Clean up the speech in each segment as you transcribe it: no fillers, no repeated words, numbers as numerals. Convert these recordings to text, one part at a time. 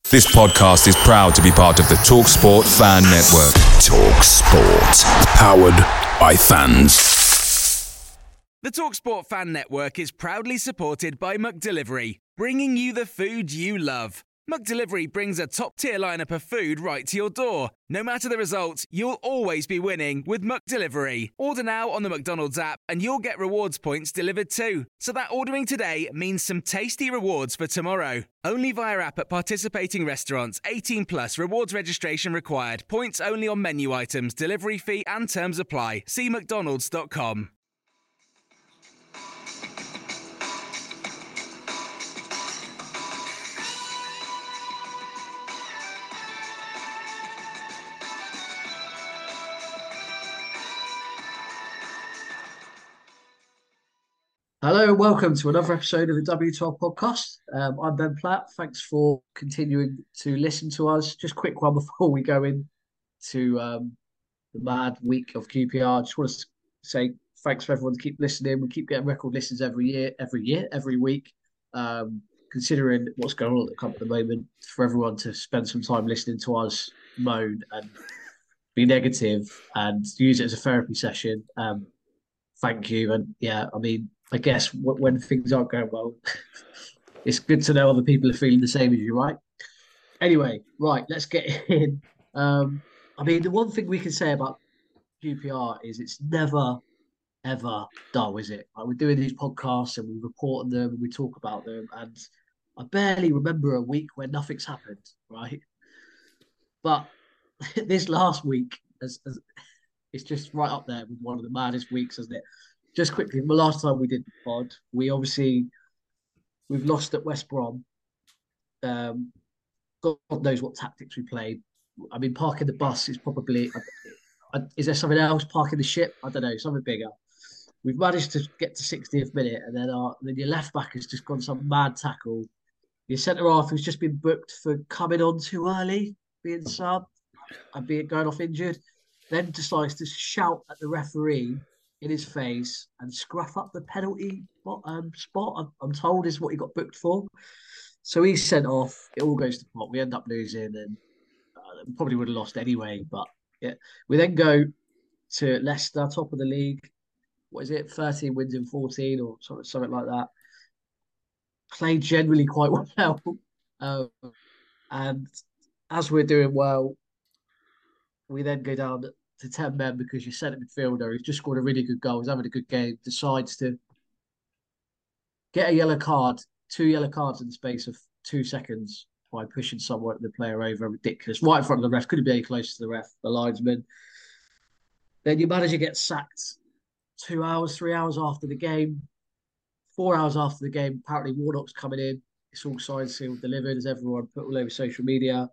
This podcast is proud to be part of the TalkSport Fan Network. TalkSport. Powered by fans. The TalkSport Fan Network is proudly supported by McDelivery, bringing you the food you love. McDelivery brings a top-tier lineup of food right to your door. No matter the result, you'll always be winning with McDelivery. Order now on the McDonald's app and you'll get rewards points delivered too. So that ordering today means some tasty rewards for tomorrow. Only via app at participating restaurants. 18 plus. Rewards registration required. Points only on menu items. Delivery fee and terms apply. See mcdonalds.com. Hello, welcome to another episode of the W12 podcast. I'm Ben Platt. Thanks for continuing to listen to us. Just a quick one before we go into the mad week of QPR. I just want to say thanks for everyone to keep listening. We keep getting record listens every week. Considering what's going on at the club at the moment, for everyone to spend some time listening to us moan and be negative and use it as a therapy session. Thank you. And yeah, I mean, I guess when things aren't going well, it's good to know other people are feeling the same as you, right? Anyway, right, let's get in. I mean, the one thing we can say about QPR is it's never, ever dull, is it? Like, we're doing these podcasts and we report on them and we talk about them, and I barely remember a week where nothing's happened, right? But this last week, it's just right up there with one of the maddest weeks, isn't it? Just quickly, the last time we did the pod, we've lost at West Brom. God knows what tactics we played. I mean, parking the bus is probably. Is there something else? Parking the ship? I don't know, something bigger. We've managed to get to 60th minute, and then your left back has just gone some mad tackle. Your centre half who's just been booked for coming on too early, being subbed, and going off injured, then decides to shout at the referee in his face and scruff up the penalty spot. I'm told is what he got booked for. So he's sent off. It all goes to pot. We end up losing, and probably would have lost anyway. But yeah, we then go to Leicester, top of the league. What is it? 13 wins in 14 or something like that. Played generally quite well. And as we're doing well, we then go down to 10 men because your centre midfielder, who's just scored a really good goal, he's having a good game, decides to get a yellow card, 2 yellow cards in the space of 2 seconds by pushing the player over. Ridiculous. Right in front of the ref. Couldn't be any closer to the ref, the linesman. Then your manager gets sacked 2 hours, 3 hours after the game, 4 hours after the game. Apparently Warnock's coming in. It's all signed, sealed, delivered, as everyone put all over social media.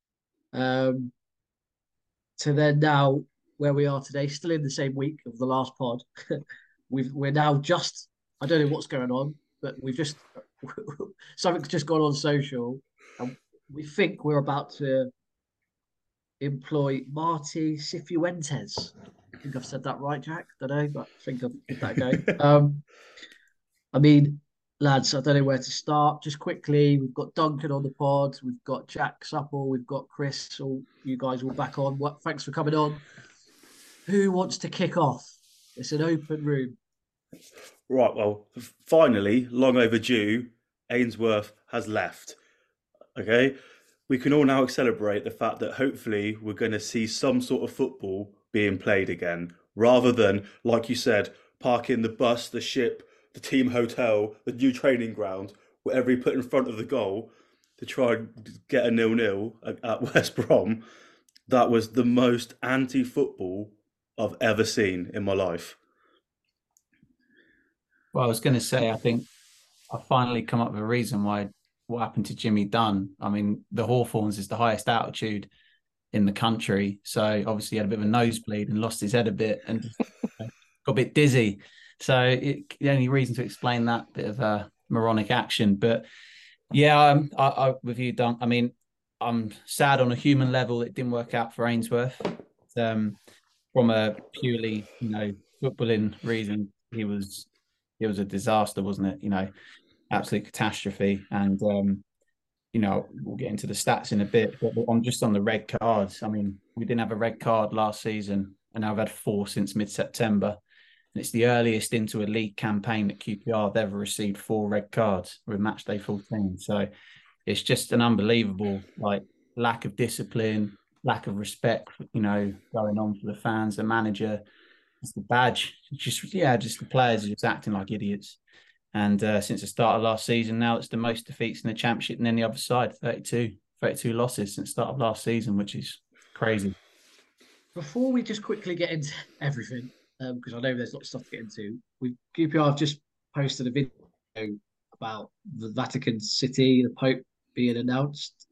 To then now where we are today, still in the same week of the last pod. We're now just, I don't know what's going on, but we've just, something's just gone on social, and we think we're about to employ Marti Cifuentes. I think I've said that right, Jack. Don't know, but I think I've give that a go. I mean, lads, I don't know where to start. Just quickly, we've got Duncan on the pod, we've got Jack Supple, we've got Chris, all you guys all back on. Thanks for coming on. Who wants to kick off? It's an open room. Right, well, finally, long overdue, Ainsworth has left. Okay? We can all now celebrate the fact that hopefully we're going to see some sort of football being played again, rather than, like you said, parking the bus, the ship, the team hotel, the new training ground, whatever he put in front of the goal to try and get a 0-0 at West Brom. That was the most anti-football I've ever seen in my life. Well, I was going to say, I think I finally come up with a reason why what happened to Jimmy Dunn. I mean, the Hawthorns is the highest altitude in the country. So obviously he had a bit of a nosebleed and lost his head a bit and got a bit dizzy. So the only reason to explain that bit of a moronic action. But yeah, I with you, Dunk. I mean, I'm sad on a human level it didn't work out for Ainsworth. From a purely, footballing reason, it was a disaster, wasn't it? Absolute catastrophe. And we'll get into the stats in a bit, but on the red cards, I mean, we didn't have a red card last season, and now we've had 4 since mid-September. And it's the earliest into a league campaign that QPR have ever received 4 red cards with match day 14. So it's just an unbelievable lack of discipline, lack of respect, going on for the fans, the manager, it's the badge. Just the players are just acting like idiots. And since the start of last season, now it's the most defeats in the Championship than any other side, 32 losses since the start of last season, which is crazy. Before we just quickly get into everything, because I know there's lots of stuff to get into, QPR have just posted a video about the Vatican City, the Pope being announced.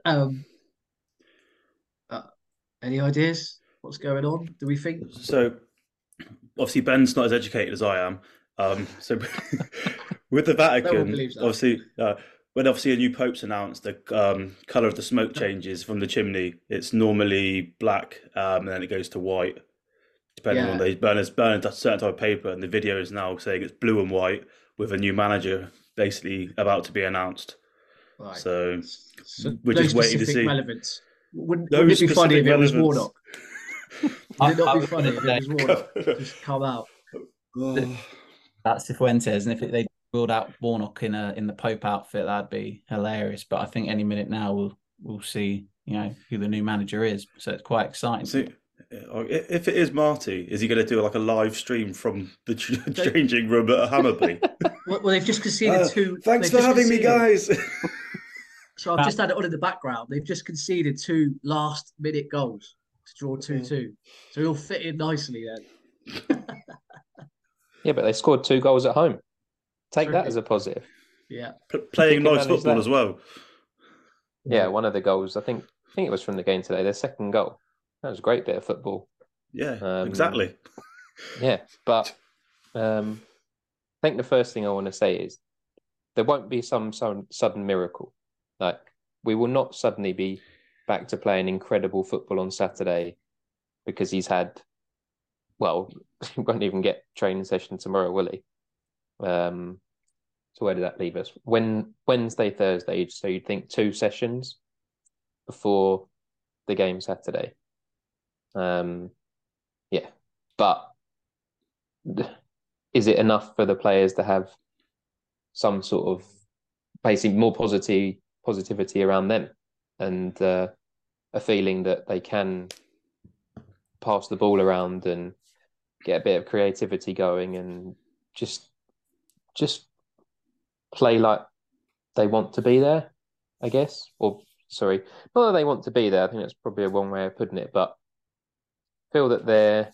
Any ideas? What's going on? Do we think? So, obviously, Ben's not as educated as I am. So with the Vatican, obviously, when a new pope's announced, the colour of the smoke changes from the chimney. It's normally black, and then it goes to white, depending on they burn a certain type of paper. And the video is now saying it's blue and white with a new manager basically about to be announced. Right. So we're just waiting to see. Relevance. Wouldn't it be funny if it was Warnock? Would it not be funny if it was Warnock? Just come out. That's Cifuentes, and if they ruled out Warnock in the Pope outfit, that'd be hilarious. But I think any minute now we'll see, who the new manager is. So it's quite exciting. So, if it is Marty, is he going to do a live stream from the changing room at Hammerby? Well, they've just conceded 2. Thanks for having me, guys. So I've just had it on in the background. They've just conceded 2 last-minute goals to draw 2-2. So it'll fit in nicely then. Yeah, but they scored 2 goals at home. Take that as a positive. Yeah, playing nice football as well. Yeah, one of the goals. I think it was from the game today. Their second goal. That was a great bit of football. Yeah, exactly. Yeah, but I think the first thing I want to say is there won't be some sudden miracle. We will not suddenly be back to playing incredible football on Saturday because he's had. Well, he won't even get training session tomorrow, will he? So where did that leave us? Wednesday, Thursday, so you'd think 2 sessions before the game Saturday. Yeah. But is it enough for the players to have some sort of basically more positivity around them and a feeling that they can pass the ball around and get a bit of creativity going and just play like they want to be there, I guess. Or sorry, not that they want to be there. I think that's probably a wrong way of putting it, but feel that they're,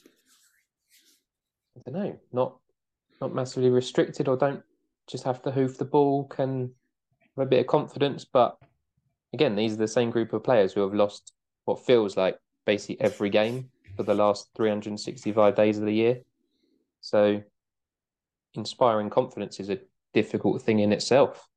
I don't know, not massively restricted or don't just have to hoof the ball, can have a bit of confidence. But again, these are the same group of players who have lost what feels like basically every game for the last 365 days of the year. So inspiring confidence is a difficult thing in itself.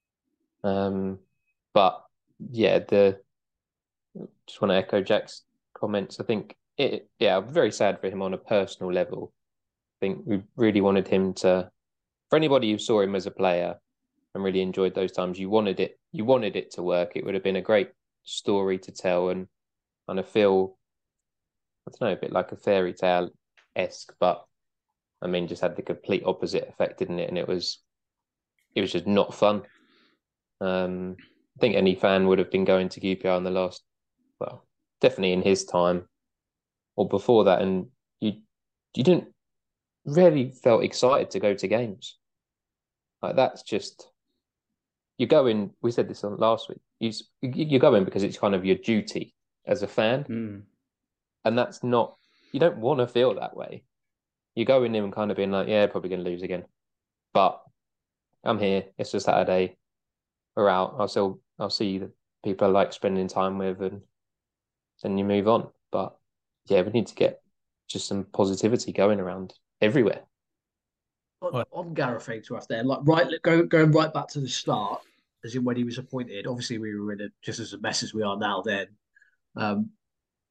But yeah, just want to echo Jack's comments. I think I'm very sad for him on a personal level. I think we really wanted him to, for anybody who saw him as a player and really enjoyed those times, you wanted it to work. It would have been a great story to tell and kind of feel, I don't know, a bit like a fairy tale-esque, but I mean, just had the complete opposite effect, didn't it? And it was just not fun. I think any fan would have been going to QPR in the last, well, definitely in his time or before that, and you didn't really felt excited to go to games. That's just, you go in, we said this on last week, you go in because it's kind of your duty as a fan. And that's not, you don't want to feel that way. You go in and kind of being like, yeah, probably going to lose again. But I'm here. It's a Saturday. We're out. I'll see the people I like spending time with, and then you move on. But yeah, we need to get just some positivity going around everywhere. On Gareth Ainsworth there, going right back to the start, as in when he was appointed. Obviously, we were in just as a mess as we are now then.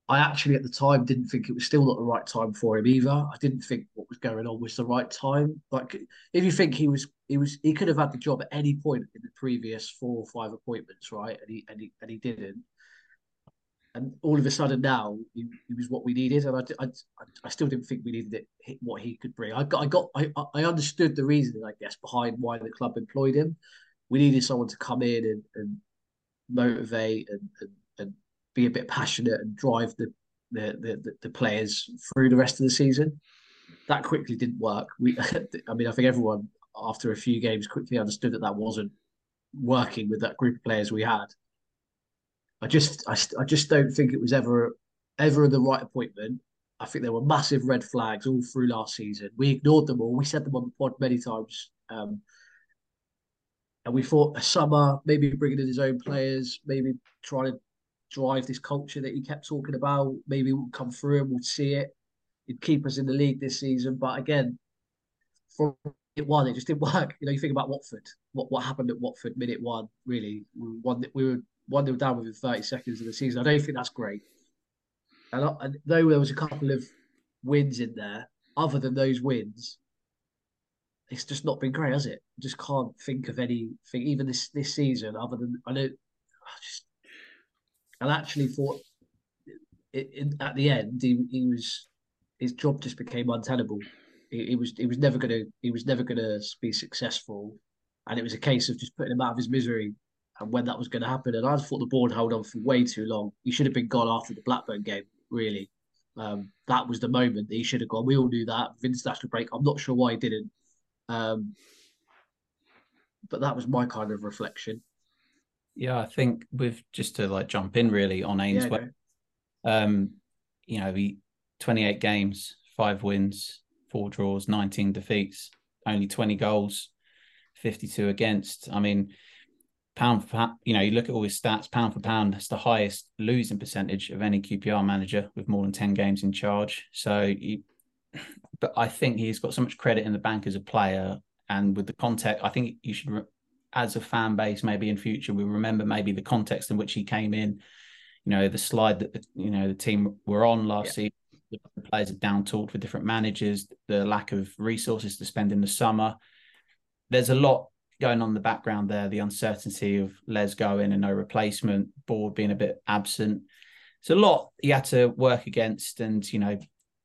I actually at the time didn't think it was still not the right time for him either. I didn't think what was going on was the right time. Like if you think he could have had the job at any point in the previous 4 or 5 appointments, right? And he didn't. And all of a sudden now he was what we needed, and I still didn't think we needed what he could bring. I understood the reasoning, I guess, behind why the club employed him. We needed someone to come in and motivate and be a bit passionate and drive the players through the rest of the season. That quickly didn't work. I mean, I think everyone after a few games quickly understood that wasn't working with that group of players we had. I just don't think it was ever the right appointment. I think there were massive red flags all through last season. We ignored them all. We said them on the pod many times. And we thought a summer, maybe bringing in his own players, maybe trying to drive this culture that he kept talking about. Maybe we'll come through and we'll see it. He'd keep us in the league this season. But again, from minute one, it just didn't work. You think about Watford. What happened at Watford minute one, really? We were 1-0 down within 30 seconds of the season. I don't think that's great. And though there was a couple of wins in there, other than those wins, it's just not been great, has it? I just can't think of anything, even this season, other than I actually thought at the end his job just became untenable. He was never gonna be successful, and it was a case of just putting him out of his misery. And when that was going to happen, and I thought the board held on for way too long. He should have been gone after the Blackburn game. Really, that was the moment that he should have gone. We all knew that. Vince national break. I'm not sure why he didn't. But that was my kind of reflection. Yeah, I think just to jump in really on Ainsworth. He 28 games, 5 wins, 4 draws, 19 defeats, only 20 goals, 52 against. I mean, pound for pound, you look at all his stats, pound for pound, that's the highest losing percentage of any QPR manager with more than 10 games in charge. But I think he's got so much credit in the bank as a player, and with the context, I think you should, as a fan base, maybe in future, we remember maybe the context in which he came in. The slide that the team were on last season, the players are down talked with different managers, the lack of resources to spend in the summer. There's a lot going on in the background there, the uncertainty of Les going and no replacement, board being a bit absent. It's a lot you had to work against, and you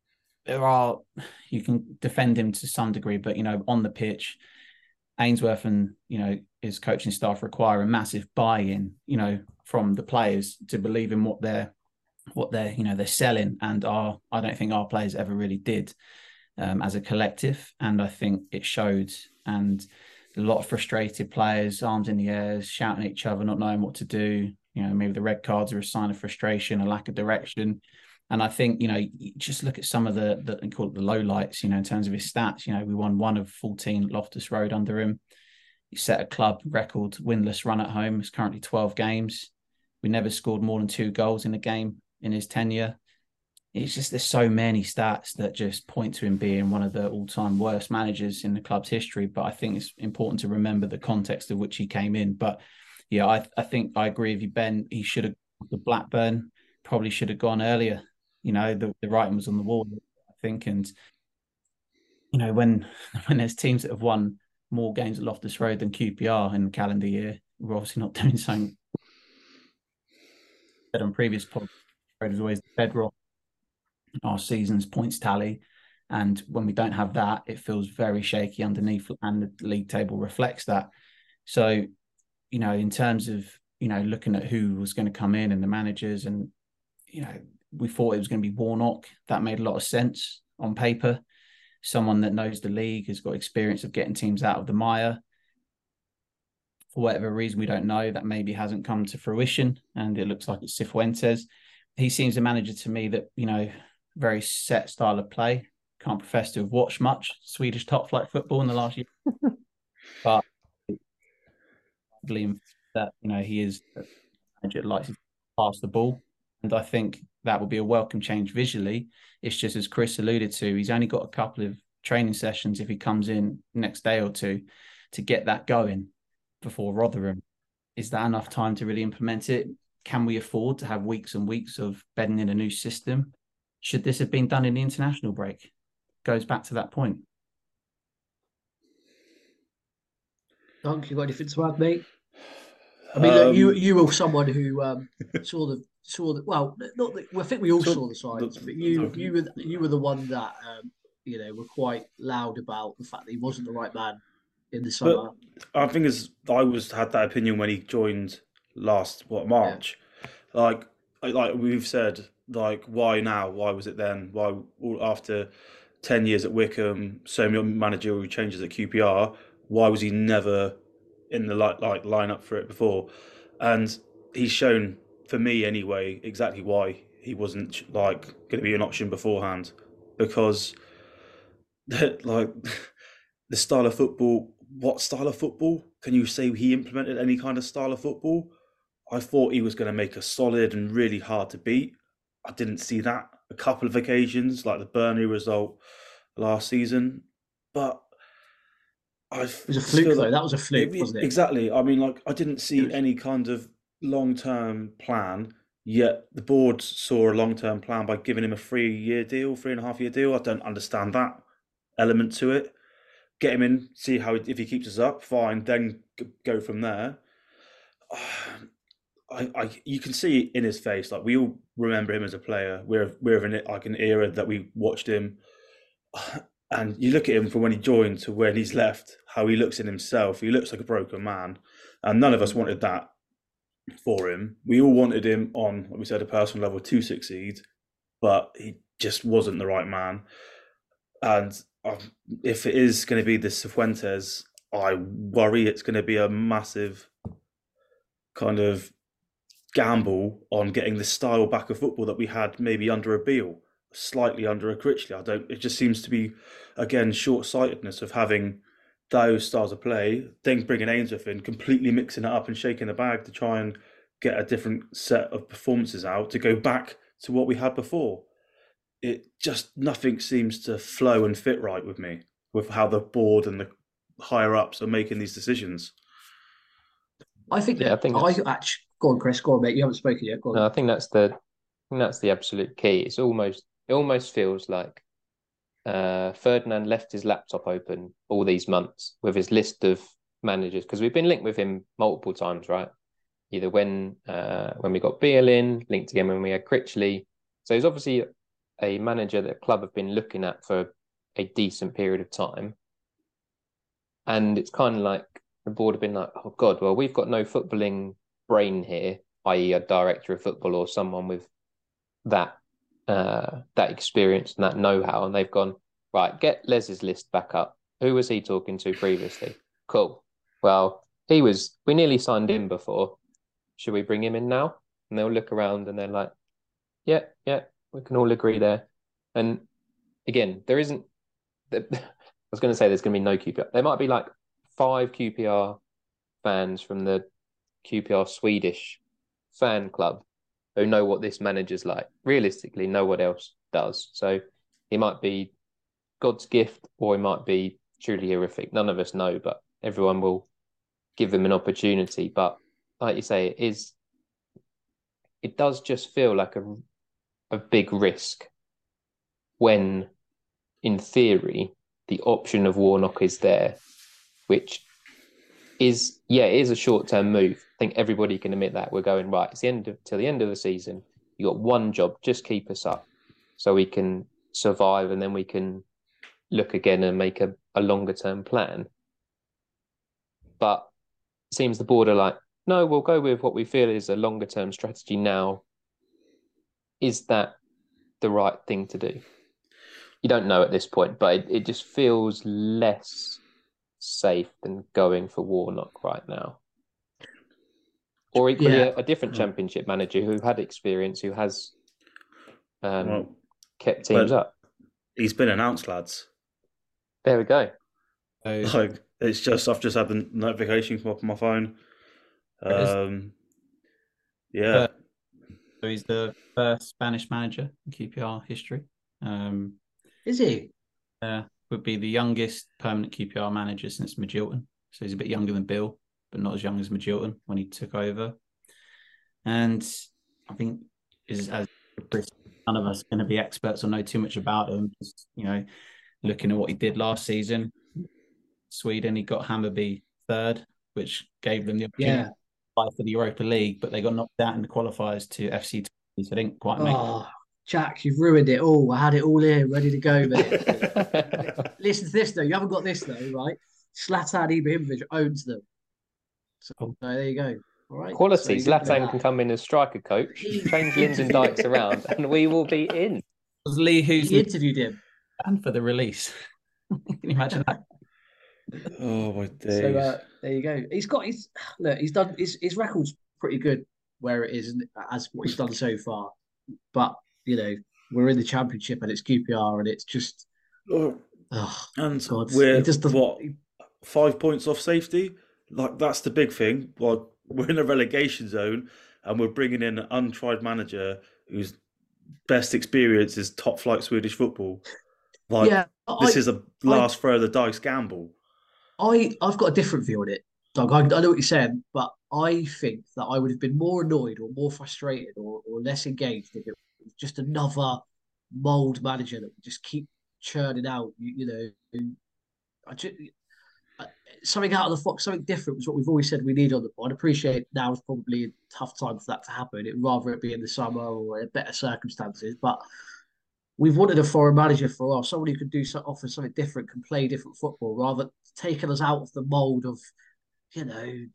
can defend him to some degree, but on the pitch, Ainsworth and his coaching staff require a massive buy-in, from the players to believe in what they're selling, and I don't think our players ever really did as a collective, and I think it showed. And a lot of frustrated players, arms in the air, shouting at each other, not knowing what to do. Maybe the red cards are a sign of frustration, a lack of direction. And I think, you just look at some of the call it the lowlights, in terms of his stats. We won 1 of 14 Loftus Road under him. He set a club record winless run at home. It's currently 12 games. We never scored more than 2 goals in a game in his tenure. It's just, there's so many stats that just point to him being one of the all-time worst managers in the club's history. But I think it's important to remember the context of which he came in. But yeah, I think I agree with you, Ben. He should have gone to Blackburn, probably should have gone earlier. The writing was on the wall, I think. And, when there's teams that have won more games at Loftus Road than QPR in the calendar year, we're obviously not doing something. But on previous podcasts, Road is always the bedrock our season's points tally, and when we don't have that, it feels very shaky underneath, and the league table reflects that. So in terms of looking at who was going to come in and the managers, and we thought it was going to be Warnock. That made a lot of sense on paper. Someone that knows the league, has got experience of getting teams out of the mire. For whatever reason, we don't know, that maybe hasn't come to fruition, and it looks like it's Cifuentes. He seems a manager to me that very set style of play. Can't profess to have watched much Swedish top flight football in the last year, but I believe that he is a manager that likes to pass the ball, and I think that will be a welcome change visually. It's just, as Chris alluded to, he's only got a couple of training sessions if he comes in next day or two to get that going before Rotherham. Is that enough time to really implement it? can we afford to have weeks and weeks of bedding in a new system? Should this have been done in the international break? Goes back to that point. Dunk, you got anything to add, mate? I mean, look, you were someone who saw the well, not the, well, I think we all saw the signs, but you were the one that were quite loud about the fact that he wasn't the right man in the summer. But I think had that opinion when he joined last March. Yeah. Like we've said, like why now? Why was it then? Why after 10 years at Wickham, so many managerial changes at QPR? Why was he never in the lineup for it before? And he's shown, for me anyway, exactly why he wasn't going to be an option beforehand, because the style of football. What style of football? Can you say he implemented any kind of style of football? I thought he was going to make us solid and really hard to beat. I didn't see that a couple of occasions, like the Burnley result last season. But it was a fluke, though. That was a fluke, wasn't it? Exactly. I mean, I didn't see any kind of long-term plan, yet the board saw a long-term plan by giving him a 3.5-year deal. I don't understand that element to it. Get him in, see if he keeps us up, fine, then go from there. You can see in his face, like we all remember him as a player. We're of an era that we watched him. And you look at him from when he joined to when he's left, how he looks in himself. He looks like a broken man. And none of us wanted that for him. We all wanted him on, like we said, a personal level to succeed, but he just wasn't the right man. And if it is going to be this Cifuentes, I worry it's going to be a massive kind of gamble on getting the style back of football that we had maybe under a Beale, slightly under a Critchley. It just seems to be, again, short-sightedness of having those styles of play, then bringing Ainsworth in, completely mixing it up and shaking the bag to try and get a different set of performances out to go back to what we had before. It just, nothing seems to flow and fit right with me, with how the board and the higher-ups are making these decisions. I think actually, go on, Chris, go on, mate. You haven't spoken yet. Go on. No, I think that's the absolute key. It almost feels like Ferdinand left his laptop open all these months with his list of managers, because we've been linked with him multiple times, right? Either when we got Beale in, linked again when we had Critchley. So he's obviously a manager that the club have been looking at for a decent period of time. And it's kind of like the board have been like, oh God, well, we've got no footballing brain here, i.e. a director of football or someone with that experience and that know-how. And they've gone, right, get Les's list back up. Who was he talking to previously? Cool. Well, we nearly signed him before. Should we bring him in now? And they'll look around and they're like, yeah, we can all agree there. And again, there isn't, I was going to say there's going to be no QPR. There might be like 5 QPR fans from the QPR Swedish fan club who know what this manager's like. Realistically, no one else does. So he might be God's gift or he might be truly horrific. None of us know, but everyone will give him an opportunity. But like you say, it does just feel like a big risk when, in theory, the option of Warnock is there, which is a short-term move. I think everybody can admit that. We're going, right, it's till the end of the season. You got one job, just keep us up so we can survive, and then we can look again and make a longer-term plan. But it seems the board are like, no, we'll go with what we feel is a longer-term strategy now. Is that the right thing to do? You don't know at this point, but it just feels less safe than going for Warnock right now. Or equally a different Championship manager who had experience, who has kept teams up. He's been announced, lads. There we go. I've just had the notification come up on my phone. So he's the first Spanish manager in QPR history. Is he? Would be the youngest permanent QPR manager since Magilton. So he's a bit younger than Bill, but not as young as Magilton when he took over. And I think as none of us are going to be experts or know too much about him. Just, looking at what he did last season, Sweden, he got Hammarby third, which gave them the opportunity to fight for the Europa League, but they got knocked out in the qualifiers to FC, so they didn't quite make it. Jack, you've ruined it all. I had it all here, ready to go, mate. Listen to this, though. You haven't got this, though, right? Zlatan Ibrahimovic owns them. So there you go. All right. Quality. So Zlatan can come in as striker coach, change Lyndon Dykes around, and we will be in. It was Lee He interviewed him. And for the release. Can you imagine that? Oh my days. So there you go. He's done his record's pretty good where it is as what he's done so far. But we're in the championship and it's QPR and it's just we're 5 points off safety. Like that's the big thing. Like we're in a relegation zone and we're bringing in an untried manager whose best experience is top flight Swedish football. This is a last throw of the dice gamble. I've got a different view on it, Doug. I know what you're saying, but I think that I would have been more annoyed or more frustrated or less engaged if it was just another mould manager that would just keep churning out. Something out of the box, something different was what we've always said we need on the pod. I appreciate now is probably a tough time for that to happen. It'd rather it be in the summer or in better circumstances, but we've wanted a foreign manager for a while, someone who could offer something different, can play different football, rather taking us out of the mould of, your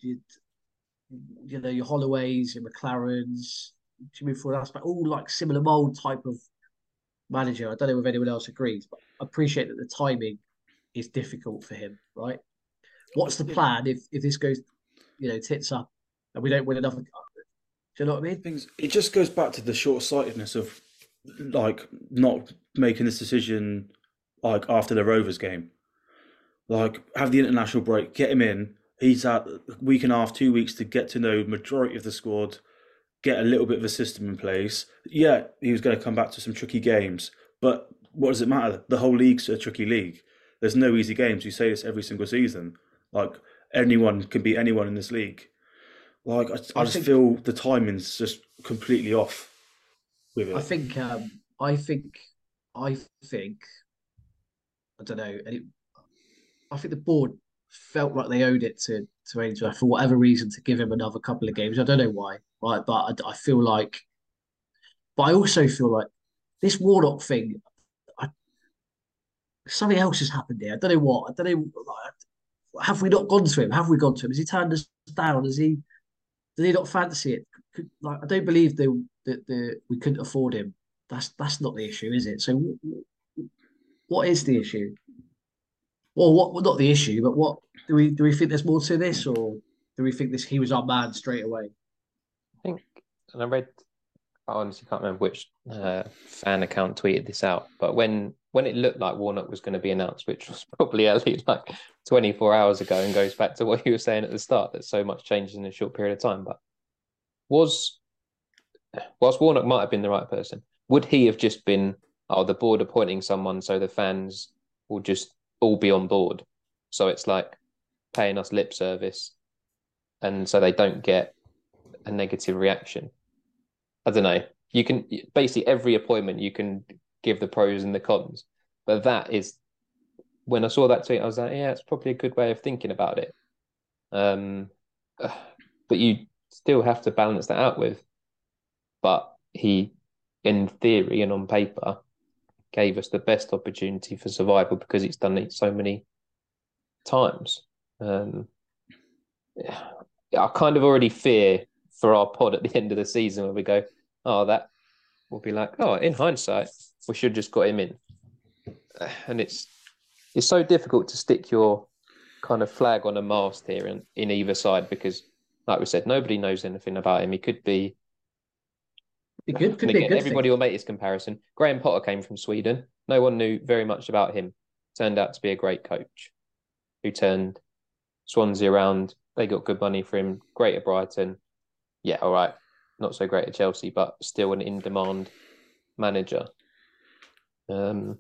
Holloways, your McLarens, Jimmy Ford, all like similar mould type of manager. I don't know if anyone else agrees, but I appreciate that the timing is difficult for him, right? What's the plan if this goes, tits up and we don't win another? Do you know what I mean? It just goes back to the short-sightedness of like not making this decision like after the Rovers game. Like have the international break, get him in. He's had a week and a half, 2 weeks to get to know majority of the squad, get a little bit of a system in place. Yeah, he was going to come back to some tricky games, but what does it matter? The whole league's a tricky league. There's no easy games. You say this every single season. Like anyone can beat anyone in this league. Like I just feel the timing's just completely off with it. I think I don't know. I think the board felt like they owed it to Ainsworth for whatever reason to give him another couple of games. I don't know why, right? But I feel like, but I also feel like this Warnock thing. Something else has happened here. I don't know what. I don't know. Have we not gone to him? Have we gone to him? Has he turned us down? Does he not fancy it? I don't believe that we couldn't afford him. That's not the issue, is it? So, what is the issue? Well, what not the issue, but what do we think there's more to this, or do we think he was our man straight away? I think, and I honestly can't remember which fan account tweeted this out, but when it looked like Warnock was going to be announced, which was probably only like 24 hours ago, and goes back to what you were saying at the start, that so much changes in a short period of time. But whilst Warnock might have been the right person, would he have just been, the board appointing someone so the fans will just all be on board? So it's like paying us lip service, and so they don't get a negative reaction. I don't know. You can basically every appointment you can give the pros and the cons, but that is, when I saw that tweet, I was like, yeah, it's probably a good way of thinking about it. But you still have to balance that out with. But he, in theory and on paper, gave us the best opportunity for survival because he's done it so many times. I kind of already fear for our pod at the end of the season where we go, that will be like, in hindsight, we should just got him in. And it's so difficult to stick your kind of flag on a mast here in either side because, like we said, nobody knows anything about him. He could be... Could be a good everybody will make this comparison. Graham Potter came from Sweden. No one knew very much about him. Turned out to be a great coach who turned Swansea around. They got good money for him. Great at Brighton. Yeah, all right. Not so great at Chelsea, but still an in-demand manager. The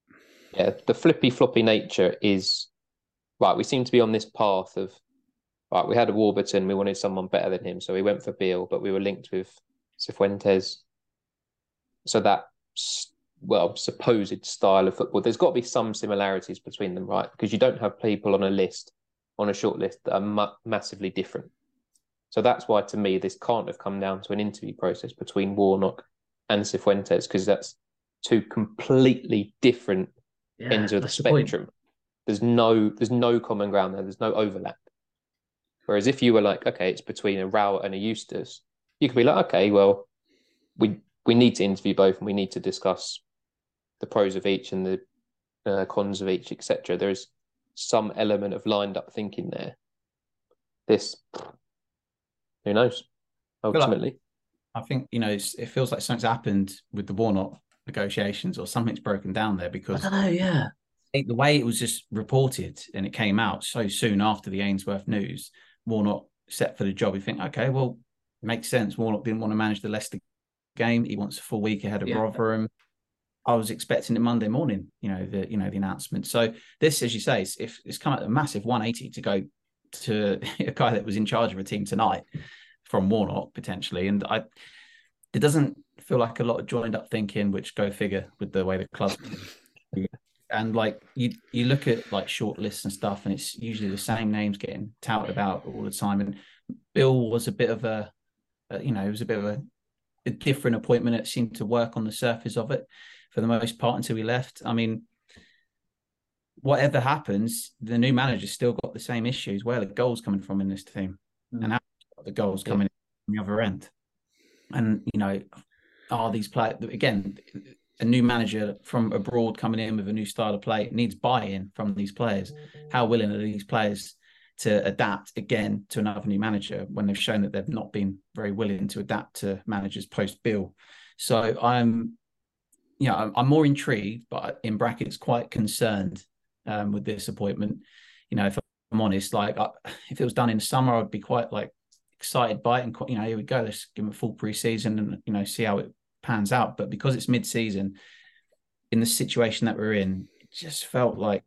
flippy-floppy nature is... Right, we seem to be on this path of right, we had a Warburton, we wanted someone better than him, so we went for Beale, but we were linked with Cifuentes. So that, well, supposed style of football, there's got to be some similarities between them, right? Because you don't have people on a short list that are massively different. So that's why, to me, this can't have come down to an interview process between Warnock and Cifuentes, because that's two completely different ends of the spectrum. There's no common ground there. There's no overlap. Whereas if you were like, okay, it's between a Rowett and a Eustace, you could be like, okay, well, we need to interview both and we need to discuss the pros of each and the cons of each, etc. There is some element of lined up thinking there. This, who knows? Ultimately, I think it feels like something's happened with the Warnock negotiations, or something's broken down there, because I don't know. Yeah, the way it was just reported and it came out so soon after the Ainsworth news, Warnock set for the job. You think, okay, well, it makes sense. Warnock didn't want to manage the Leicester game. He wants a full week ahead of Rotherham. I was expecting it Monday morning, the announcement. So this, as you say, it's come at a massive 180 to go to a guy that was in charge of a team tonight from Warnock potentially, and it doesn't feel like a lot of joined up thinking, which go figure with the way the club's and like you look at like short lists and stuff, and it's usually the same names getting touted about all the time. And Bill was a bit of a different appointment. It seemed to work on the surface of it for the most part until he left. I mean, whatever happens, the new manager's still got the same issues. Where are the goals coming from in this team? And how are the goals coming from the other end? And, are these players, again, a new manager from abroad coming in with a new style of play needs buy-in from these players. How willing are these players to adapt again to another new manager when they've shown that they've not been very willing to adapt to managers post-Bill? So I'm more intrigued, but in brackets, quite concerned with this appointment. If I'm honest, like if it was done in the summer, I'd be quite excited by it, and here we go, let's give him a full pre-season and see how it pans out. But because it's mid-season, in the situation that we're in, it just felt like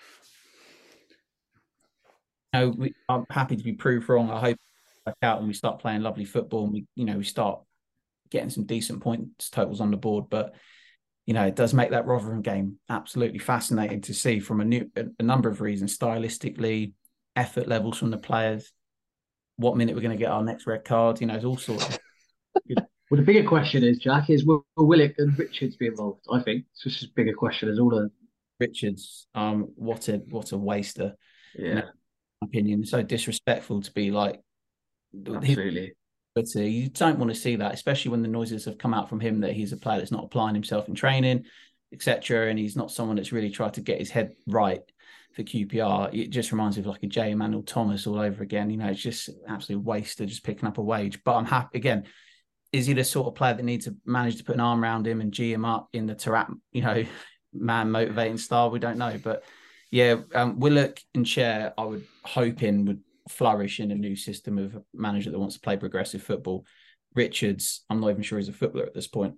I'm happy to be proved wrong. I hope we work out and we start playing lovely football, and we start getting some decent points totals on the board. But it does make that Rotherham game absolutely fascinating to see from a number of reasons, stylistically, effort levels from the players, what minute we're going to get our next red card. There's all sorts of. Well, the bigger question is, Jack, will Willock and Richards be involved? I think it's just as big a question as all the Richards. What a waster. Yeah. In my opinion, so disrespectful to be like. Absolutely. But you don't want to see that, especially when the noises have come out from him that he's a player that's not applying himself in training, etc. And he's not someone that's really tried to get his head right for QPR. It just reminds me of like a J. Emmanuel Thomas all over again. It's just absolute waste of just picking up a wage. But I'm happy again. Is he the sort of player that needs to manage to put an arm around him and G him up in the Tarat, man motivating style? We don't know. But yeah, Willock and Chair, I would hope would flourish in a new system of a manager that wants to play progressive football. Richards, I'm not even sure he's a footballer at this point.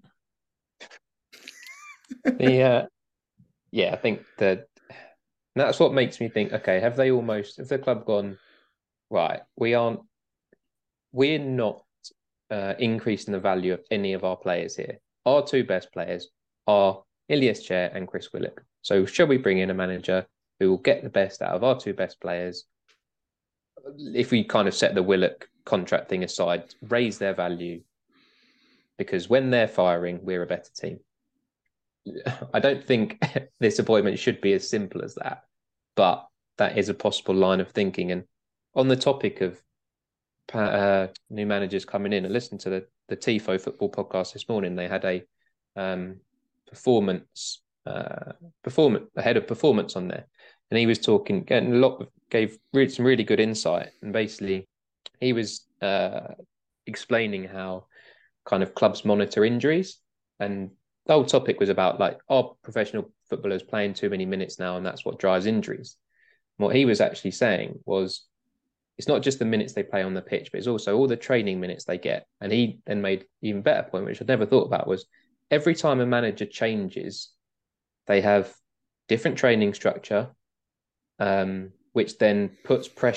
I think that's what makes me think, okay, have the club gone, right, we're not increasing the value of any of our players here. Our two best players are Ilias Chair and Chris Willock. So shall we bring in a manager who will get the best out of our two best players? If we kind of set the Willock contract thing aside, raise their value, because when they're firing, we're a better team. I don't think this appointment should be as simple as that, but that is a possible line of thinking. And on the topic of new managers coming in, I listened to the TIFO football podcast this morning. They had a performance ahead of performance on there, and he was talking, and gave some really good insight. And basically, he was explaining how kind of clubs monitor injuries, and the whole topic was about like, are professional footballers playing too many minutes now, and that's what drives injuries. And what he was actually saying was, it's not just the minutes they play on the pitch, but it's also all the training minutes they get. And he then made an even better point, which I'd never thought about, was every time a manager changes, they have different training structure, which then puts pressure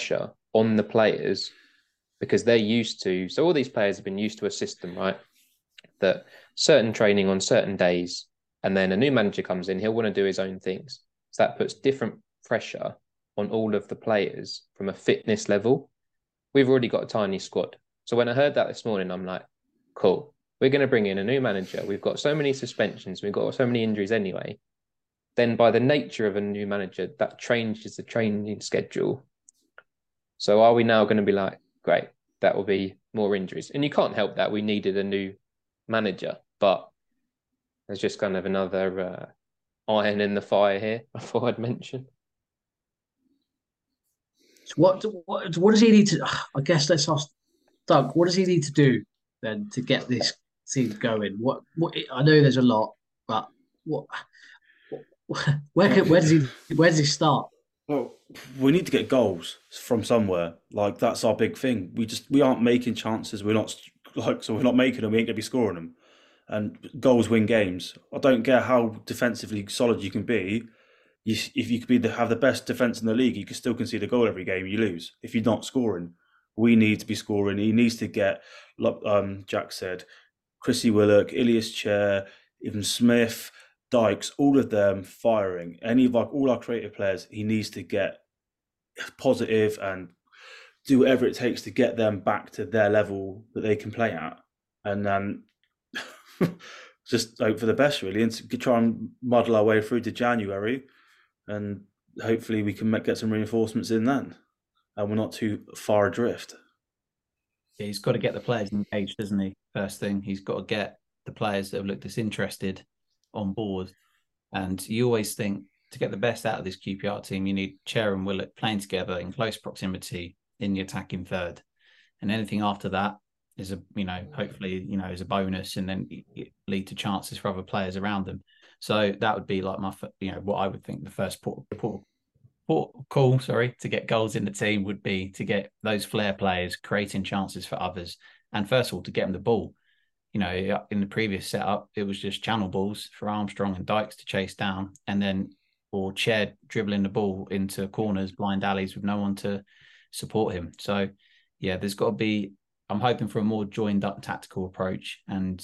on the players because they're used to. So all these players have been used to a system, right? That certain training on certain days, and then a new manager comes in, he'll want to do his own things. So that puts different pressure on all of the players from a fitness level. We've already got a tiny squad. So when I heard that this morning, I'm like, cool. We're going to bring in a new manager. We've got so many suspensions. We've got so many injuries anyway. Then by the nature of a new manager, that changes the training schedule. So are we now going to be like, great, that will be more injuries? And you can't help that. We needed a new manager, but there's just kind of another iron in the fire here, I thought I'd mention. So what does he need to, I guess let's ask Doug, what does he need to do then to get this team going? What I know there's a lot, but where does he start? Well, we need to get goals from somewhere. Like, that's our big thing. We aren't making chances. We're not making them. We ain't gonna be scoring them. And goals win games. I don't care how defensively solid you can be. If you could have the best defense in the league, you can still concede a goal every game. You lose if you're not scoring. We need to be scoring. He needs to get, like Jack said, Chrissy Willock, Ilias Chair, even Smith, Dykes, all of them firing. All our creative players, he needs to get positive and do whatever it takes to get them back to their level that they can play at. And just hope for the best, really, and to try and muddle our way through to January, and hopefully we can get some reinforcements in then, and we're not too far adrift. Yeah, he's got to get the players engaged, doesn't he? First thing, he's got to get the players that have looked disinterested on board. And you always think, to get the best out of this QPR team, you need Chair and Willock playing together in close proximity in the attacking third, and anything after that is hopefully is a bonus, and then lead to chances for other players around them. So that would be like what I would think the first port call to get goals in the team would be to get those flair players creating chances for others, and first of all to get them the ball. In the previous setup, it was just channel balls for Armstrong and Dykes to chase down, and then or Chair dribbling the ball into corners, blind alleys with no one to support him. So yeah, there's got to be. I'm hoping for a more joined up tactical approach, and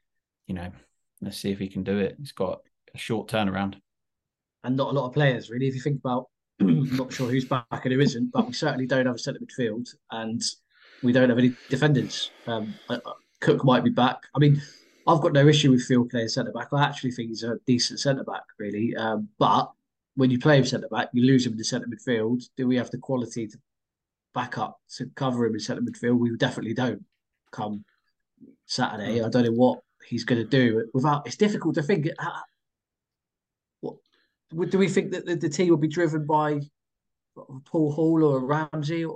let's see if he can do it. He's got a short turnaround. And not a lot of players, really. If you think about, I'm not sure who's back and who isn't, but we certainly don't have a centre midfield, and we don't have any defenders. Cook might be back. I mean, I've got no issue with Field playing centre back. I actually think he's a decent centre back, really. But when you play him centre back, you lose him in the centre midfield. Do we have the quality to back up to cover him in centre midfield? We definitely don't come Saturday. I don't know what he's going to do. It's difficult to think. Do we think that the team will be driven by Paul Hall or Ramsey?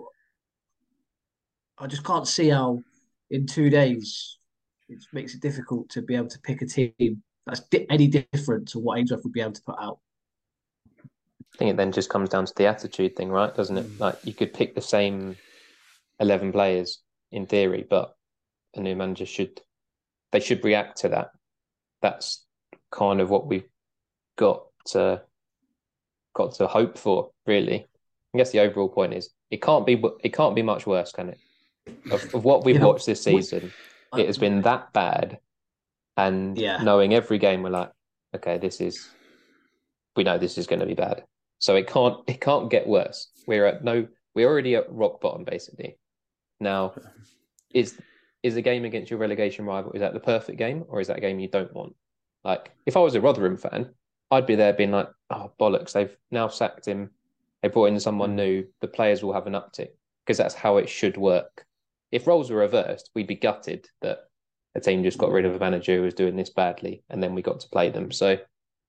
I just can't see how in 2 days it makes it difficult to be able to pick a team that's any different to what Ainsworth would be able to put out. I think it then just comes down to the attitude thing, right? Doesn't it? Like, you could pick the same 11 players in theory, but a new manager should react to that. That's kind of what we've got to hope for, really. I guess the overall point is it can't be much worse, can it? Of what we've watched this season, it has been that bad, and knowing every game we're like, okay, we know this is going to be bad. So it can't get worse. We're already at rock bottom, basically. Now, is a game against your relegation rival, is that the perfect game, or is that a game you don't want? Like, if I was a Rotherham fan, I'd be there being like, oh, bollocks, they've now sacked him. They brought in someone new. The players will have an uptick, because that's how it should work. If roles were reversed, we'd be gutted that a team just got rid of a manager who was doing this badly, and then we got to play them. So,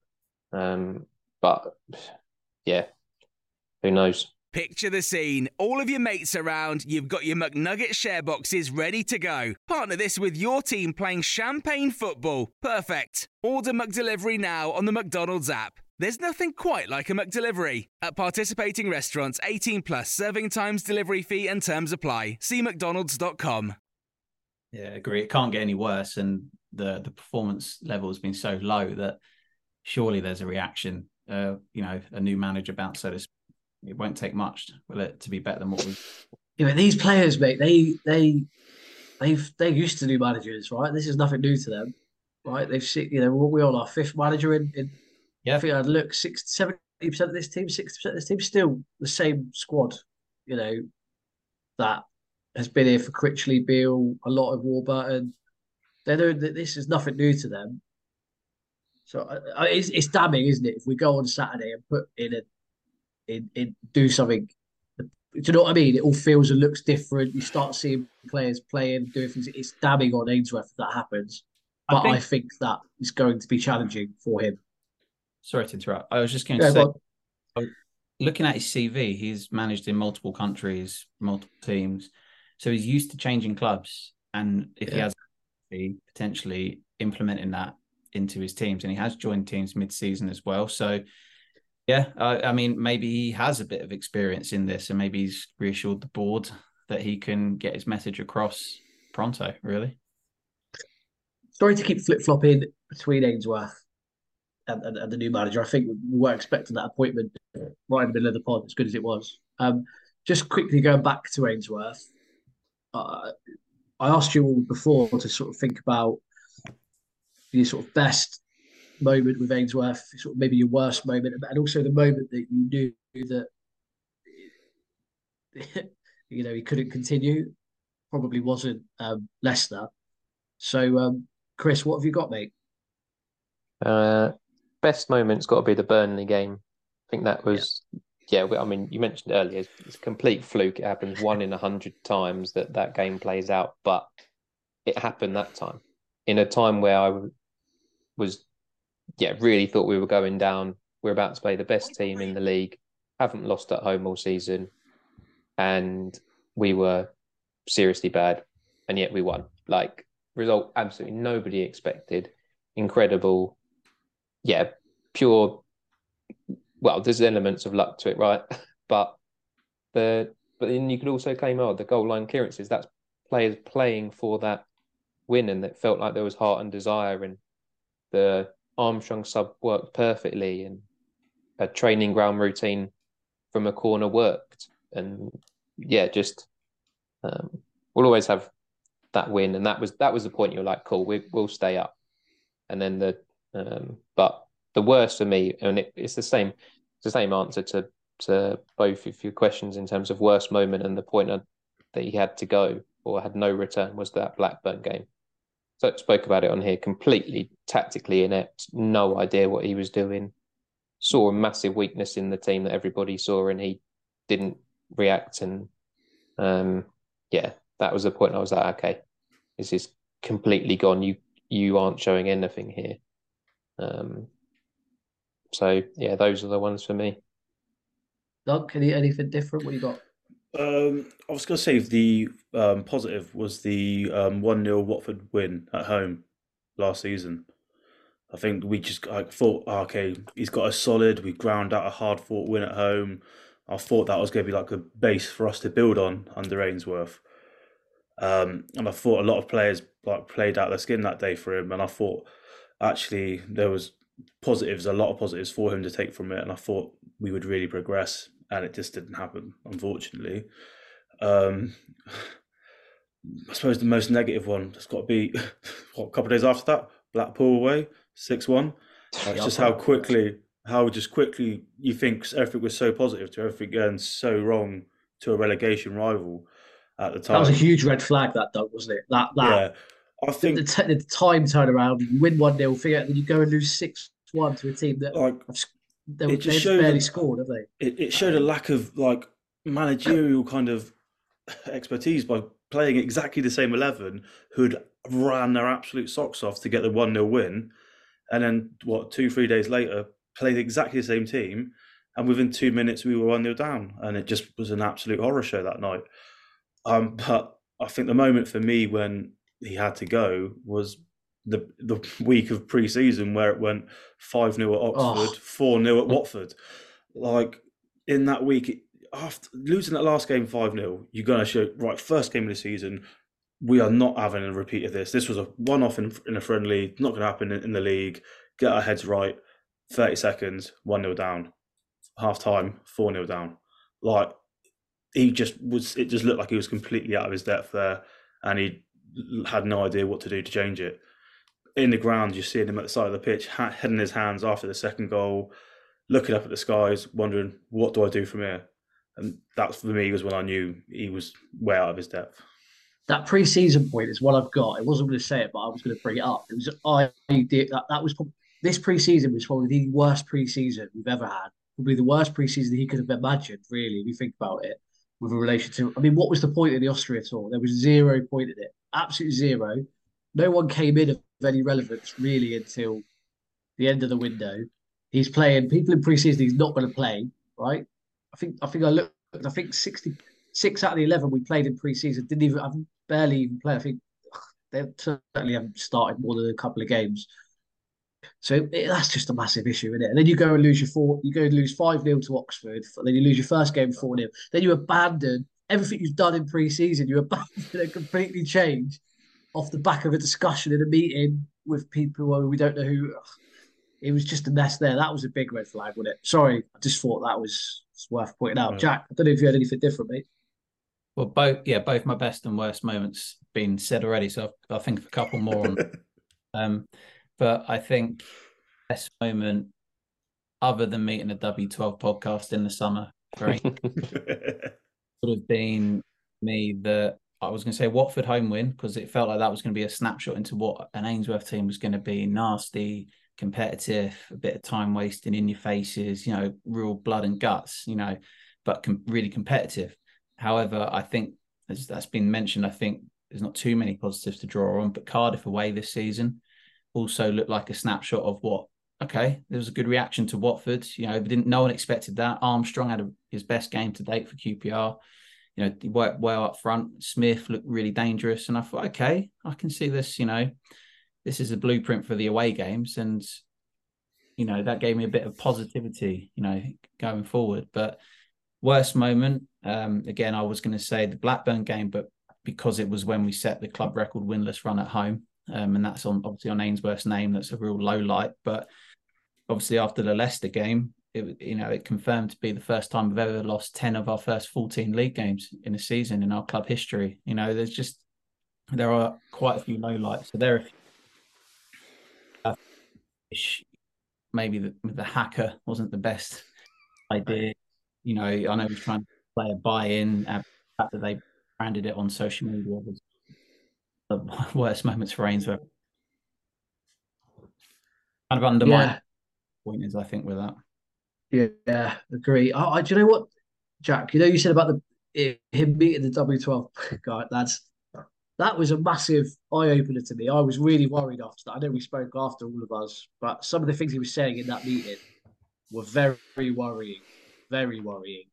but yeah, who knows? Picture the scene. All of your mates around, you've got your McNugget share boxes ready to go. Partner this with your team playing champagne football. Perfect. Order McDelivery now on the McDonald's app. There's nothing quite like a McDelivery. At participating restaurants, 18 plus, serving times, delivery fee and terms apply. See mcdonalds.com. Yeah, I agree. It can't get any worse, and the performance level has been so low that surely there's a reaction. A new manager bounce, so to speak. it won't take much, will it, to be better than what we. These players, mate, they're used to new managers, right? This is nothing new to them, right? They've seen, we're on our fifth manager in I think I'd look 70% of this team, 60% of this team, still the same squad, that has been here for Critchley, Beale, a lot of Warburton. They know that this is nothing new to them. So it's damning, isn't it? If we go on Saturday and put in do something, do you know what I mean? It all feels and looks different. You start seeing players playing, doing things. It's damning on Ainsworth if that happens. But I think that is going to be challenging for him. Sorry to interrupt. I was just going to say, looking at his CV, he's managed in multiple countries, multiple teams. So he's used to changing clubs. And if he has potentially implementing that into his teams, and he has joined teams mid-season as well. So, I mean, maybe he has a bit of experience in this, and maybe he's reassured the board that he can get his message across pronto, really. Sorry to keep flip-flopping between Ainsworth and the new manager. I think we were expecting that appointment right in the middle of the pod, as good as it was. Just quickly going back to Ainsworth, I asked you all before to sort of think about your sort of best moment with Ainsworth, sort of maybe your worst moment, and also the moment that you knew that he couldn't continue. Probably wasn't Leicester. So, Chris, what have you got, mate? Best moment's got to be the Burnley game. I think that was, I mean, you mentioned earlier, it's a complete fluke. It happens 1 in 100 times that game plays out, but it happened that time. In a time where I was, really thought we were going down. We're about to play the best team in the league, haven't lost at home all season, and we were seriously bad, and yet we won. Like, result absolutely nobody expected. Incredible. Pure. Well, there's elements of luck to it, right? But then you could also claim, the goal line clearances. That's players playing for that win, and it felt like there was heart and desire, and the Armstrong sub worked perfectly, and a training ground routine from a corner worked, and we'll always have that win, and that was the point. You're like, cool, we'll stay up, and then but the worst for me, and it's the same answer to both of your questions in terms of worst moment and the point that he had to go or had no return, was that Blackburn game. So I spoke about it on here, completely tactically inept, no idea what he was doing, saw a massive weakness in the team that everybody saw, and he didn't react. And that was the point. I was like, okay, this is completely gone. You aren't showing anything here. Those are the ones for me. Doug, anything different? What you got? I was going to say the positive was the 1-0 Watford win at home last season. I think we just thought, okay, he's got a solid. We ground out a hard-fought win at home. I thought that was going to be like a base for us to build on under Ainsworth. And I thought a lot of players played out their skin that day for him. And I thought actually there was a lot of positives for him to take from it. And I thought we would really progress, and it just didn't happen, unfortunately. I suppose the most negative one has got to be a couple of days after that, Blackpool away, 6-1. It's just how quickly you think everything was so positive to everything going so wrong to a relegation rival at the time. That was a huge red flag, that, Doug, wasn't it? That I think the time turnaround, you win 1-0, figure out, then you go and lose 6-1 to a team that they've barely scored, have they? It showed a lack of managerial kind of expertise by playing exactly the same 11 who'd ran their absolute socks off to get the 1-0 win, and then 2-3 days later played exactly the same team, and within 2 minutes we were 1-0 down, and it just was an absolute horror show that night. But I think the moment for me when he had to go was the week of pre-season where it went 5-0 at Oxford, 4-0 at Watford. In that week, after losing that last game 5-0, you're going to show, right, first game of the season, we are not having a repeat of this. This was a one-off in a friendly, not going to happen in the league. Get our heads right, 30 seconds, 1-0 down. Half-time, 4-0 down. Like he just was. It just looked like he was completely out of his depth there, and he had no idea what to do to change it. In the ground, you're seeing him at the side of the pitch, head in his hands after the second goal, looking up at the skies, wondering, what do I do from here? And that, for me, was when I knew he was way out of his depth. That pre-season point is what I've got. I wasn't going to say it, but I was going to bring it up. It was that was this pre-season was probably the worst pre-season we've ever had. Probably the worst pre-season he could have imagined. Really, if you think about it, with a relation to. I mean, what was the point of the Austria tour? There was 0 point in it. Absolute zero. No one came in of any relevance really until the end of the window. He's playing people in pre-season. He's not going to play, right? I think I looked. I think 66 out of the 11 we played in pre-season didn't even. I've barely even played. I think they certainly haven't started more than a couple of games. So that's just a massive issue, isn't it? And then you go and lose you go and lose 5-0 to Oxford, then you lose your first game 4-0. Then you abandon everything you've done in pre-season. You abandon and completely change off the back of a discussion in a meeting with people where we don't know who. It was just a mess there. That was a big red flag, wasn't it? Sorry, I just thought that was worth pointing out. Jack, I don't know if you had anything different, mate. Well, both my best and worst moments been said already, so I'll think of a couple more on. But I think best moment, other than meeting a W12 podcast in the summer, would have been me that I was going to say Watford home win, because it felt like that was going to be a snapshot into what an Ainsworth team was going to be: nasty, competitive, a bit of time wasting in your faces, real blood and guts, but really competitive. However, I think, as that's been mentioned, I think there's not too many positives to draw on, but Cardiff away this season also looked like a snapshot of what, okay, there was a good reaction to Watford. No one expected that. Armstrong had his best game to date for QPR. He worked well up front. Smith looked really dangerous. And I thought, okay, I can see this, this is a blueprint for the away games. And, that gave me a bit of positivity, going forward. But worst moment, again, I was going to say the Blackburn game, but because it was when we set the club record winless run at home, and that's obviously on Ainsworth's name, that's a real low light. But obviously after the Leicester game, it confirmed to be the first time we've ever lost 10 of our first 14 league games in a season in our club history. There are quite a few low lights. So there are maybe the hacker wasn't the best idea. I know we're trying to play a buy-in. The fact that they branded it on social media was the worst moments for Ainsworth. Kind of undermined pointers, I think, with that. Yeah, agree. Do you know what, Jack? You said about him meeting the W12 guy. That was a massive eye-opener to me. I was really worried after that. I know we spoke after, all of us, but some of the things he was saying in that meeting were very, very worrying. Very worrying.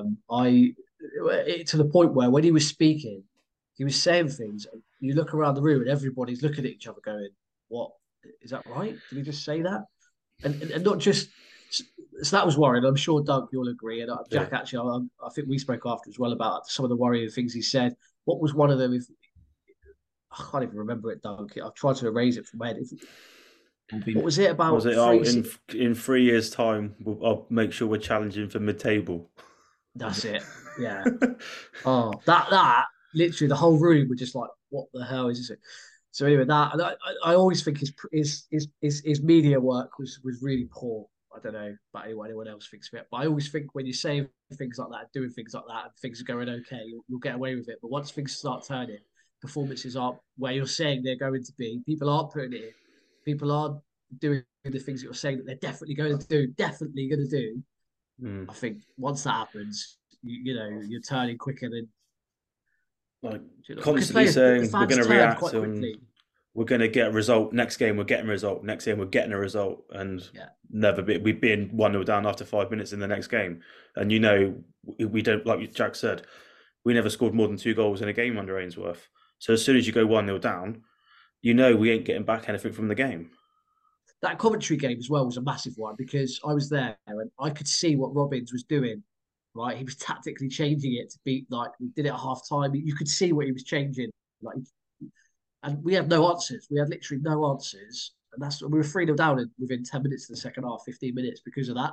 To the point where when he was speaking, he was saying things. You look around the room and everybody's looking at each other, going, "What is that right? Did he just say that?" And not just. So that was worrying. I'm sure Doug, you'll agree, and Jack. Yeah. Actually, I think we spoke after as well about some of the worrying things he said. What was one of them? I can't even remember it, Doug. I've tried to erase it from my head. What was it about? Was it in 3 years' time? I'll make sure we're challenging for mid-table. That's it. Yeah. That literally the whole room were just like, "What the hell is this?" So anyway, I always think his media work was really poor. I don't know about anyone else thinks of it, but I always think when you're saying things like that, doing things like that, and things are going okay, you'll get away with it. But once things start turning, performances aren't where you're saying they're going to be. People aren't putting it in. People aren't doing the things that you're saying that they're definitely going to do. I think once that happens, you're turning quicker than constantly saying we're going to react and we're going to get a result. Next game, we're getting a result. Next game, we're getting a result. And we've been 1-0 down after 5 minutes in the next game. And we don't, like Jack said, we never scored more than 2 goals in a game under Ainsworth. So as soon as you go 1-0 down, we ain't getting back anything from the game. That Coventry game as well was a massive one because I was there and I could see what Robbins was doing. Right, he was tactically changing it to beat, like we did it at half time. You could see what he was changing, and we had no answers. We had literally no answers, and we were 3-0 down within 10 minutes of the second half, 15 minutes because of that.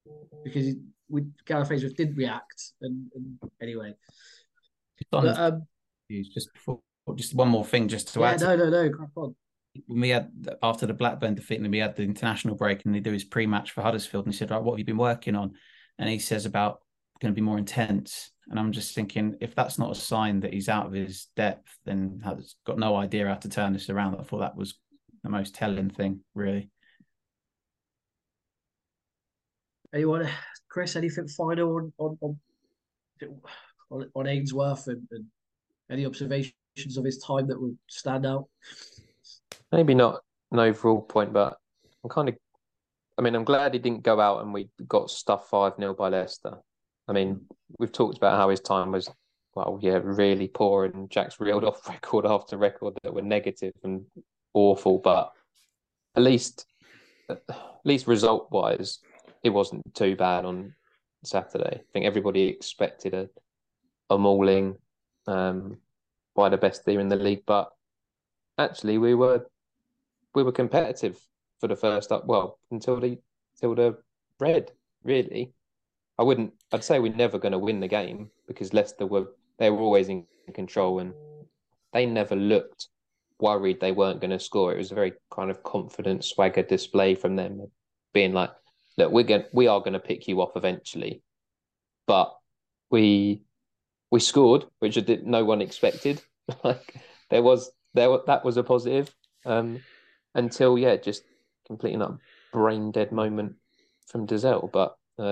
because Gareth Ainsworth didn't react. And anyway, but just before, just one more thing, just to add. No, crack on. When we had, after the Blackburn defeat, and we had the international break, and they do his pre-match for Huddersfield, and he said, "Right, what have you been working on?" And he says about going to be more intense. And I'm just thinking, if that's not a sign that he's out of his depth, then has got no idea how to turn this around. I thought that was the most telling thing, really. Anyone, Chris? Anything final on Ainsworth and any observations of his time that would stand out? Maybe not an overall point, but I'm glad he didn't go out and we got stuffed 5-0 by Leicester. I mean, we've talked about how his time was, really poor, and Jack's reeled off record after record that were negative and awful, but at least result-wise, it wasn't too bad on Saturday. I think everybody expected a mauling by the best team in the league, but actually we were competitive for the first up, until the red, really. I'd say we're never going to win the game because Leicester were always in control, and they never looked worried they weren't going to score. It was a very kind of confident swagger display from them, being like, look, we are going to pick you off eventually. But we scored, which no one expected. that was a positive. Until just completing that brain dead moment from Dozzell. But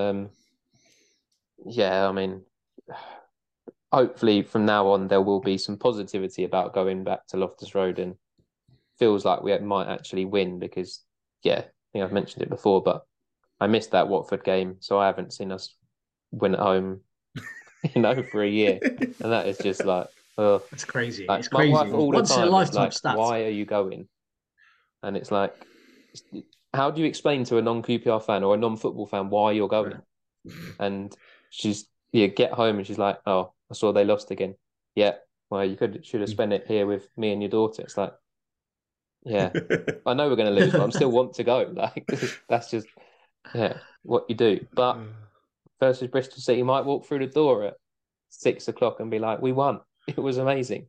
hopefully from now on there will be some positivity about going back to Loftus Road, and feels like we might actually win because I think I've mentioned it before, but I missed that Watford game, so I haven't seen us win at home, for a year, and that is just like, it's crazy. Like, it's crazy. My wife all the Once time in a lifetime like, stats. why are you going? And it's like, how do you explain to a non-QPR fan or a non-football fan why you're going? And she's get home and she's like, oh, I saw they lost again. Yeah, well, you should have spent it here with me and your daughter. It's like, yeah, I know we're going to lose, but I still want to go. Like, that's just what you do. But versus Bristol City, you might walk through the door at 6 o'clock and be like, we won. It was amazing.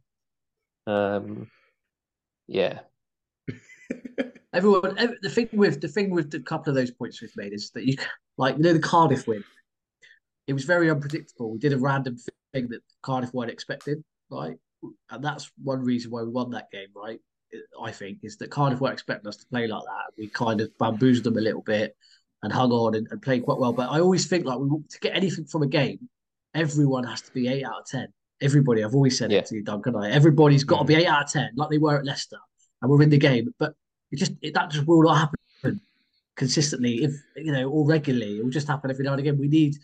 Everyone, the thing with the couple of those points we've made is that the Cardiff win. It was very unpredictable. We did a random thing that Cardiff weren't expecting, right? And that's one reason why we won that game, right? I think is that Cardiff weren't expecting us to play like that. We kind of bamboozled them a little bit and hung on and played quite well. But I always think to get anything from a game, everyone has to be 8 out of 10. Everybody, I've always said it to you, Duncan. Everybody's got to be 8 out of 10, like they were at Leicester, and we're in the game. But that just will not happen consistently, if or regularly. It will just happen every now and again. We need,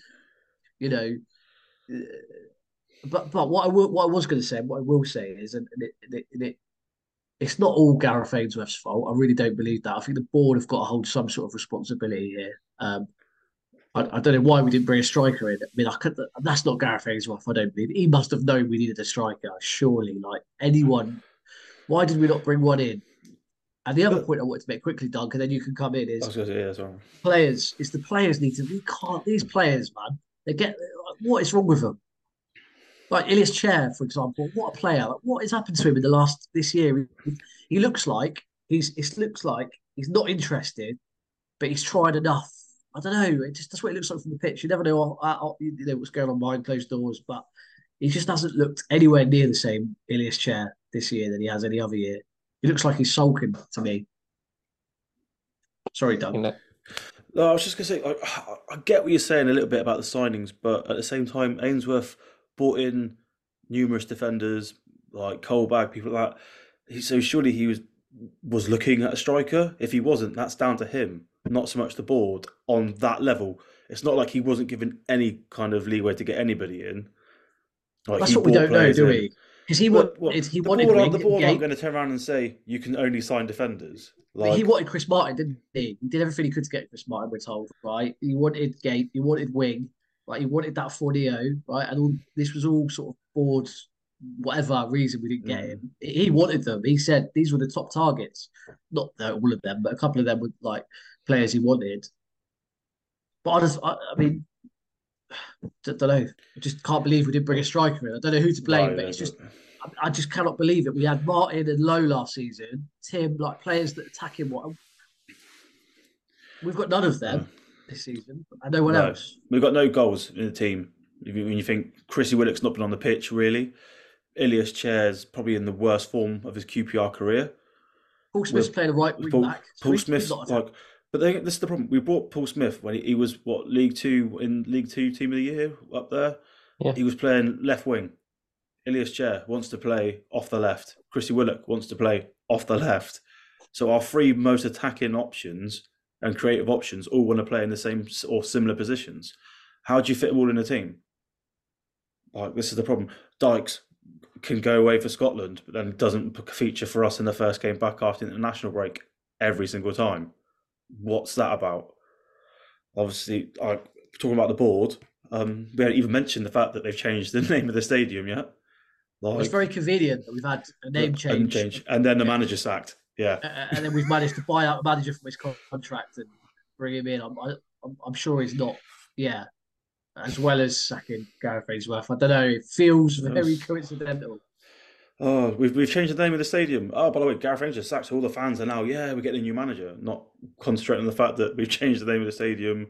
but what I was going to say, what I will say is, it's not all Gareth Ainsworth's fault. I really don't believe that. I think the board have got to hold some sort of responsibility here. I don't know why we didn't bring a striker in. I mean, that's not Gareth Ainsworth, I don't believe. He must have known we needed a striker, surely. Like anyone, why did we not bring one in? And the other point I wanted to make quickly, Doug, and then you can come in, is players. It's the players need to. We can't. These players, man, what is wrong with them? Like Ilias Chair, for example, what a player! What has happened to him in this year? He looks like it looks like he's not interested, but he's tried enough. I don't know. That's what it looks like from the pitch. You never know what's going on behind closed doors, but he just hasn't looked anywhere near the same Ilias Chair this year than he has any other year. He looks like he's sulking to me. Sorry, Doug. No, I was just going to say, I get what you're saying a little bit about the signings, but at the same time, Ainsworth brought in numerous defenders like Colbag, people like that. So surely he was looking at a striker. If he wasn't, that's down to him, not so much the board on that level. It's not like he wasn't given any kind of leeway to get anybody in. Like, that's what we don't know, do we? Because the board aren't going to turn around and say you can only sign defenders. He wanted Chris Martin, didn't he? He did everything he could to get Chris Martin, we're told, right? He wanted Gape, he wanted Wing, right? He wanted that Fornio, right? And this was all sort of board, whatever reason we didn't get him. He wanted them. He said these were the top targets. Not all of them, but a couple of them were like players he wanted. But I mean, don't know. I just can't believe we didn't bring a striker in. I don't know who to blame, No, but no, it's but just I just cannot believe it. We had Martin and Lowe last season, Tim, like players that attack him. What we've got none of no, them this season, and no one no. else. We've got no goals in the team. When you think Chrissy Willock's not been on the pitch, really, Ilias Chair's probably in the worst form of his QPR career. Paul Smith's playing a right wing back. So Paul he's Smith's not like, but this is the problem. We brought Paul Smith when he was what League Two Team of the Year up there. Yeah. He was playing left wing. Ilias Chair wants to play off the left. Chrissy Willock wants to play off the left. So our three most attacking options and creative options all want to play in the same or similar positions. How do you fit them all in a team? Like, this is the problem. Dykes can go away for Scotland, but then doesn't feature for us in the first game back after the international break every single time. What's that about? Obviously, talking about the board, we haven't even mentioned the fact that they've changed the name of the stadium yet. Like, it's very convenient that we've had a name change. And then the manager sacked. Yeah. And then we've managed to buy out a manager from his contract and bring him in. I'm sure he's not, as well as sacking Gareth Ainsworth. I don't know. It feels very coincidental. Oh, we've changed the name of the stadium. Oh, by the way, Gareth Ainsworth sacked, so all the fans are now, we're getting a new manager. Not concentrating on the fact that we've changed the name of the stadium.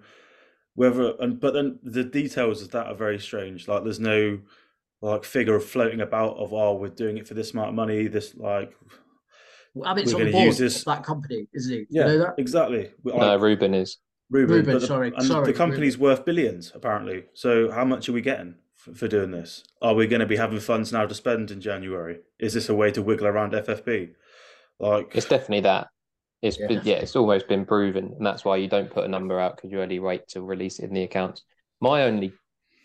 But then the details of that are very strange. Like, there's no figure of floating about of we're doing it for this amount of money. This Abbott's on the board of that company, isn't he? Yeah, you know that? Exactly. No, Ruben is. Ruben, sorry. The company's worth billions, apparently. So how much are we getting for doing this? Are we going to be having funds now to spend in January? Is this a way to wiggle around FFP? It's definitely that. It's almost been proven, and that's why you don't put a number out, because you only wait to release it in the accounts. My only,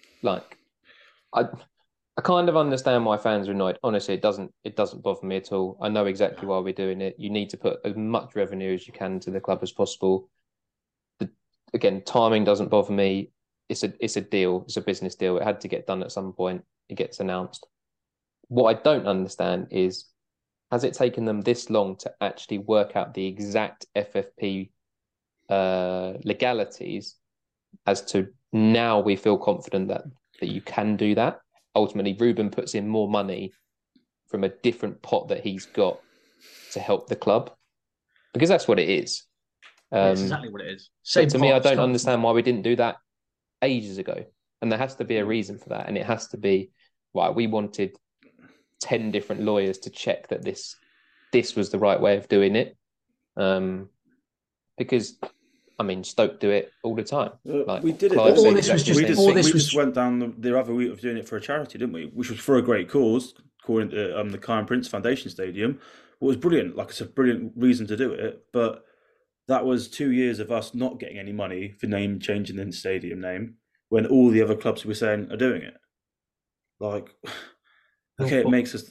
I kind of understand why fans are annoyed. Honestly, it doesn't bother me at all. I know exactly why we're doing it. You need to put as much revenue as you can to the club as possible. Again, timing doesn't bother me. It's a deal. It's a business deal. It had to get done at some point. It gets announced. What I don't understand is, has it taken them this long to actually work out the exact FFP legalities as to now we feel confident that you can do that? Ultimately, Ruben puts in more money from a different pot that he's got to help the club, because that's what it is. That's exactly what it is. To me, I don't understand why we didn't do that ages ago. And there has to be a reason for that. And it has to be, we wanted 10 different lawyers to check that this was the right way of doing it. Because, Stoke do it all the time. We did it. We just went down the other route of doing it for a charity, didn't we? Which was for a great cause, calling it the Kyan Prince Foundation Stadium. It was brilliant. It's a brilliant reason to do it. But that was 2 years of us not getting any money for changing the stadium name, when all the other clubs we were saying are doing it. It makes us.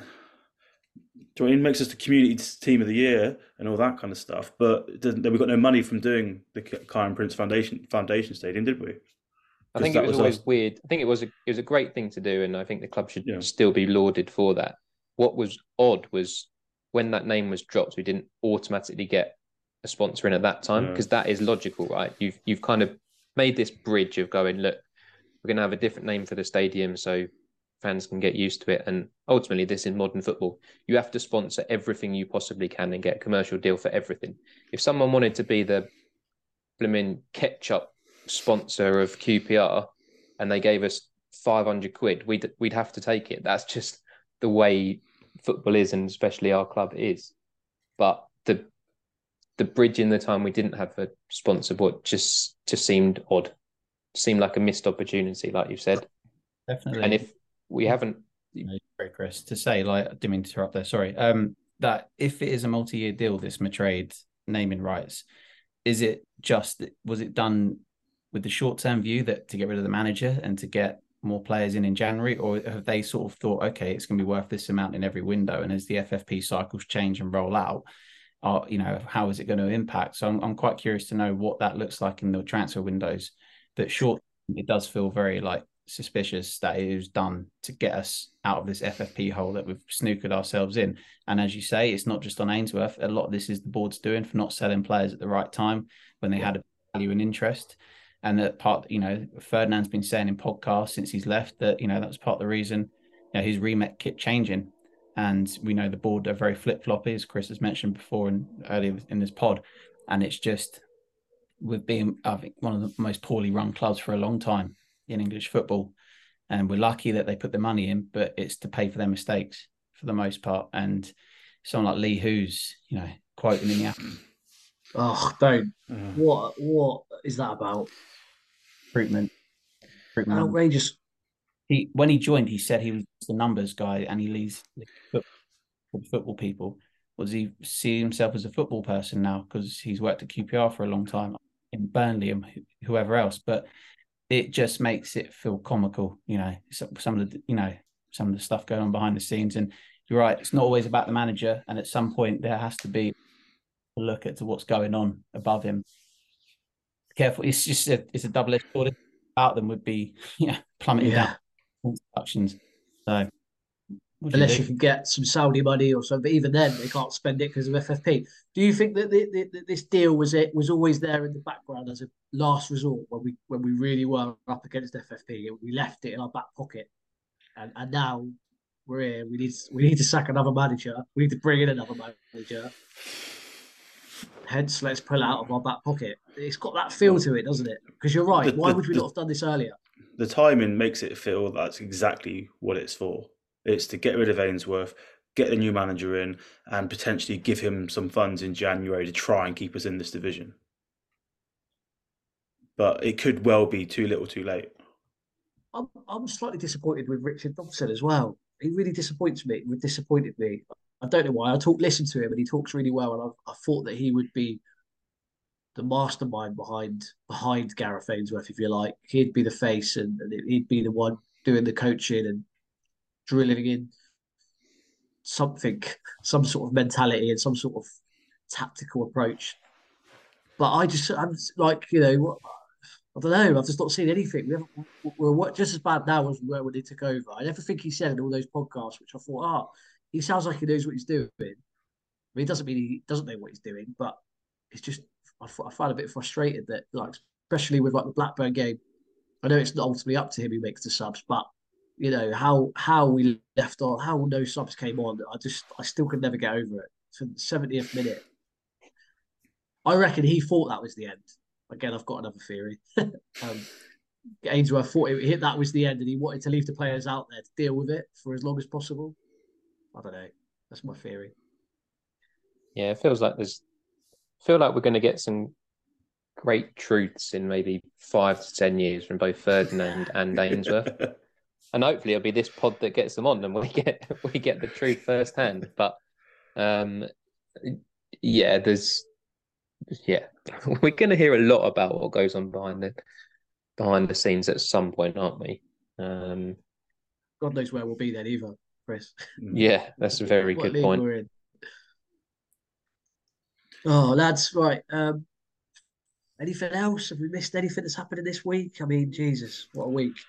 It makes us the community team of the year and all that kind of stuff, but we got no money from doing the Kyan Prince Foundation Stadium, did we? I think it was always weird. I think it was a great thing to do, and I think the club should still be lauded for that. What was odd was when that name was dropped, we didn't automatically get a sponsor in at that time, because that is logical, right? You've kind of made this bridge of going, look, we're going to have a different name for the stadium, so fans can get used to it. And ultimately, this is modern football. You have to sponsor everything you possibly can and get a commercial deal for everything. If someone wanted to be the blooming ketchup sponsor of QPR and they gave us 500 quid, we'd have to take it. That's just the way football is, and especially our club is. But the bridge in the time we didn't have a sponsor, but just seemed odd. Seemed like a missed opportunity, like you've said. Definitely. And if we haven't... Sorry, Chris, to say, I didn't mean to interrupt there, sorry. That if it is a multi-year deal, this Madrid naming rights, was it done with the short-term view that to get rid of the manager and to get more players in January, or have they sort of thought, okay, it's going to be worth this amount in every window, and as the FFP cycles change and roll out, how is it going to impact? So I'm quite curious to know what that looks like in the transfer windows. But short, it does feel very suspicious that it was done to get us out of this FFP hole that we've snookered ourselves in. And as you say, it's not just on Ainsworth. A lot of this is the board's doing for not selling players at the right time when they had a value and interest. And that part, Ferdinand's been saying in podcasts since he's left that, that was part of the reason, his remit kept changing. And we know the board are very flip-floppy, as Chris has mentioned before and earlier in this pod. And it's just, with being, I think, one of the most poorly run clubs for a long time in English football. And we're lucky that they put the money in, but it's to pay for their mistakes for the most part. And someone like Lee Hoos, quoting in the app. Oh, don't. What is that about? Recruitment. Outrageous. When he joined, he said he was the numbers guy and he leaves football people. Does he see himself as a football person now because he's worked at QPR for a long time in Burnley and whoever else? But it just makes it feel comical, some of the stuff going on behind the scenes. And you're right, it's not always about the manager. And at some point, there has to be a look at what's going on above him. Careful, it's just it's a double-edged sword. About them would be plummeting down productions. So unless you can get some Saudi money or something, but even then they can't spend it because of FFP. Do you think that this deal was always there in the background as a last resort when we really were up against FFP? We left it in our back pocket, and now we're here. We need to sack another manager. We need to bring in another manager. Hence, let's pull out of our back pocket. It's got that feel to it, doesn't it? Because you're right. Why would we not have done this earlier? The timing makes it feel that's exactly what it's for. It's to get rid of Ainsworth, get the new manager in, and potentially give him some funds in January to try and keep us in this division. But it could well be too little too late. I'm slightly disappointed with Richard Dobson as well. He really disappointed me. I don't know why. Listen to him, and he talks really well. And I thought that he would be the mastermind behind Gareth Ainsworth, if you like. He'd be the face, and he'd be the one doing the coaching and drilling in some sort of mentality and some sort of tactical approach. But I'm like, I don't know. I've just not seen anything. We're just as bad now as we were when he took over. And everything he said in all those podcasts, which I thought, he sounds like he knows what he's doing. I mean, it doesn't mean he doesn't know what he's doing, but it's just I find a bit frustrated that, like, especially with like the Blackburn game. I know it's not ultimately up to him who makes the subs, but how we left on, how no subs came on. I still could never get over it. So the 70th minute, I reckon he thought that was the end. Again, I've got another theory. Ainsworth thought that was the end, and he wanted to leave the players out there to deal with it for as long as possible. I don't know. That's my theory. Yeah, it feels like we're going to get some great truths in maybe 5 to 10 years from both Ferdinand and Ainsworth. And hopefully it'll be this pod that gets them on and we get the truth firsthand. But we're going to hear a lot about what goes on behind the scenes at some point, aren't we? God knows where we'll be then either, Chris. Yeah, that's a very good point. Oh, lads, right. Anything else? Have we missed anything that's happening this week? I mean, Jesus, what a week.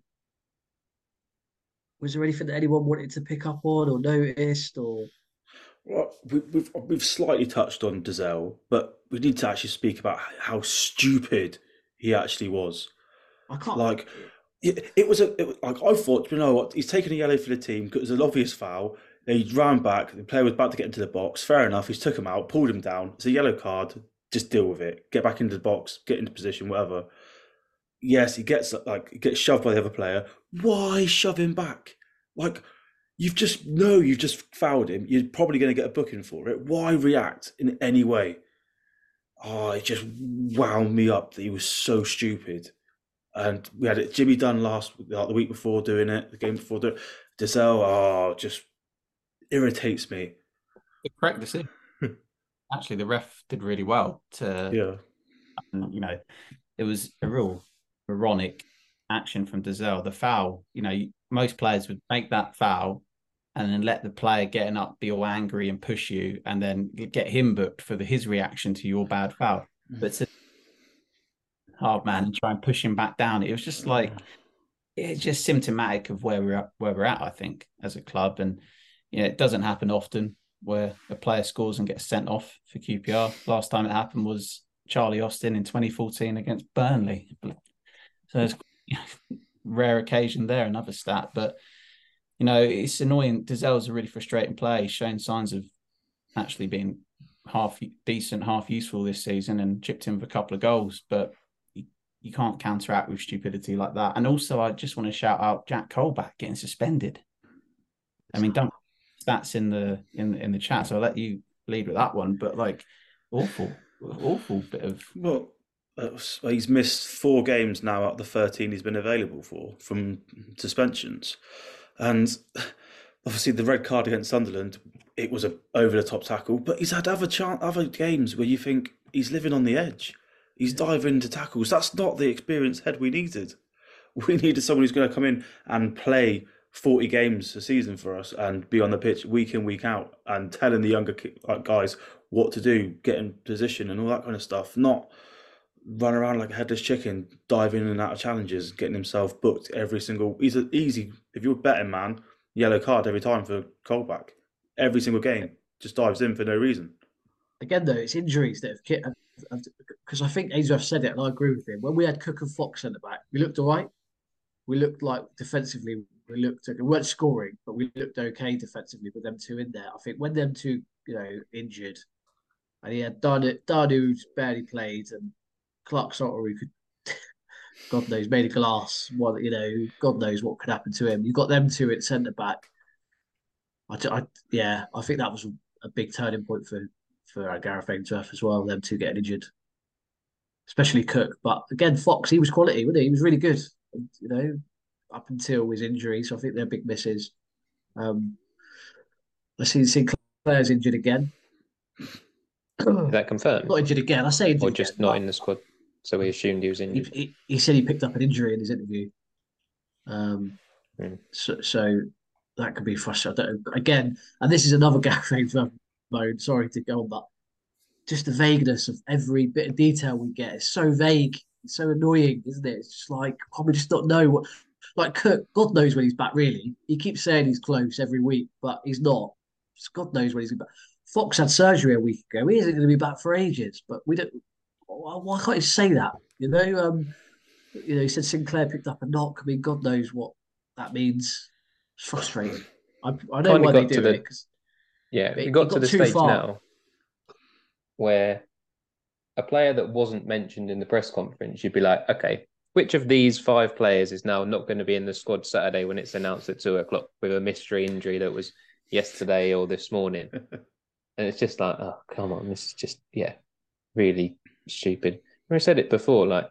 Was there anything that anyone wanted to pick up on or noticed? Or well, we've slightly touched on Dozzell, but we need to actually speak about how stupid he actually was. I can't. Like, it was like I thought. You know what? He's taken a yellow for the team because it was an obvious foul. He ran back. The player was about to get into the box. Fair enough. He's took him out, pulled him down. It's a yellow card. Just deal with it. Get back into the box. Get into position. Whatever. Yes, he gets shoved by the other player. Why shove him back? Like, you've just fouled him. You're probably going to get a booking for it. Why react in any way? Oh, it just wound me up that he was so stupid. And we had Jimmy Dunn the week before doing it, the game before doing it. Dozzell, just irritates me. The correct decision. Actually, the ref did really well it was a real moronic action from Dozzell. The foul, most players would make that foul and then let the player getting up be all angry and push you and then get him booked for his reaction to your bad foul. But to hard man and try and push him back down, it was just like, it's just symptomatic of where we're at, I think, as a club. And it doesn't happen often where a player scores and gets sent off for QPR. Last time it happened was Charlie Austin in 2014 against Burnley. So it's rare occasion there, another stat. But, it's annoying. Dazell's a really frustrating player. He's shown signs of actually being half decent, half useful this season and chipped in with a couple of goals. But you can't counteract with stupidity like that. And also, I just want to shout out Jack Colback getting suspended. I mean, don't stats in the chat, so I'll let you lead with that one. But awful bit of. Well, he's missed 4 games now out of the 13 he's been available for from suspensions, and obviously the red card against Sunderland, it was a over the top tackle. But he's had other games where you think he's living on the edge. He's diving into tackles. That's not the experienced head we needed. We needed someone who's going to come in and play 40 games a season for us and be on the pitch week in, week out and telling the younger guys what to do, get in position and all that kind of stuff. Not run around like a headless chicken, diving in and out of challenges, getting himself booked every single... He's an easy, if you're a betting man, yellow card every time for Colback. Every single game. Just dives in for no reason. Again, though, it's injuries that have... Because I think Ainsworth said it, and I agree with him. When we had Cook and Fox centre back, we looked all right. We looked like defensively, we weren't scoring, but we looked okay defensively with them two in there. I think when them two, injured, and he had Darnu who's barely played, and Clark Sotter who could, God knows, made of glass. God knows what could happen to him. You got them two at centre back. I think that was a big turning point for Gareth Ainsworth as well, them two getting injured, especially Cook. But again, Fox, he was quality, wasn't he? He was really good, up until his injury. So I think they're big misses. I see Sinclair's injured again. Is that confirmed? Not injured again. I say injured or just again, not in the squad. So we assumed he was injured. He said he picked up an injury in his interview. So that could be frustrating. Again, and this is another Gareth Ainsworth mode. Sorry to go on, but just the vagueness of every bit of detail we get is so vague. It's so annoying, isn't it? It's just like, we just not know what. Like Cook, God knows when he's back. Really, he keeps saying he's close every week, but he's not. Just God knows when he's back. Fox had surgery a week ago. He isn't going to be back for ages. But we don't. Why can't you say that? He said Sinclair picked up a knock. I mean, God knows what that means. It's frustrating. I know why they do it. Yeah, we got to the stage now where a player that wasn't mentioned in the press conference, you'd be like, okay, which of these 5 players is now not going to be in the squad Saturday when it's announced at 2:00 with a mystery injury that was yesterday or this morning? And it's just like, oh, come on, this is just, really stupid. I said it before, I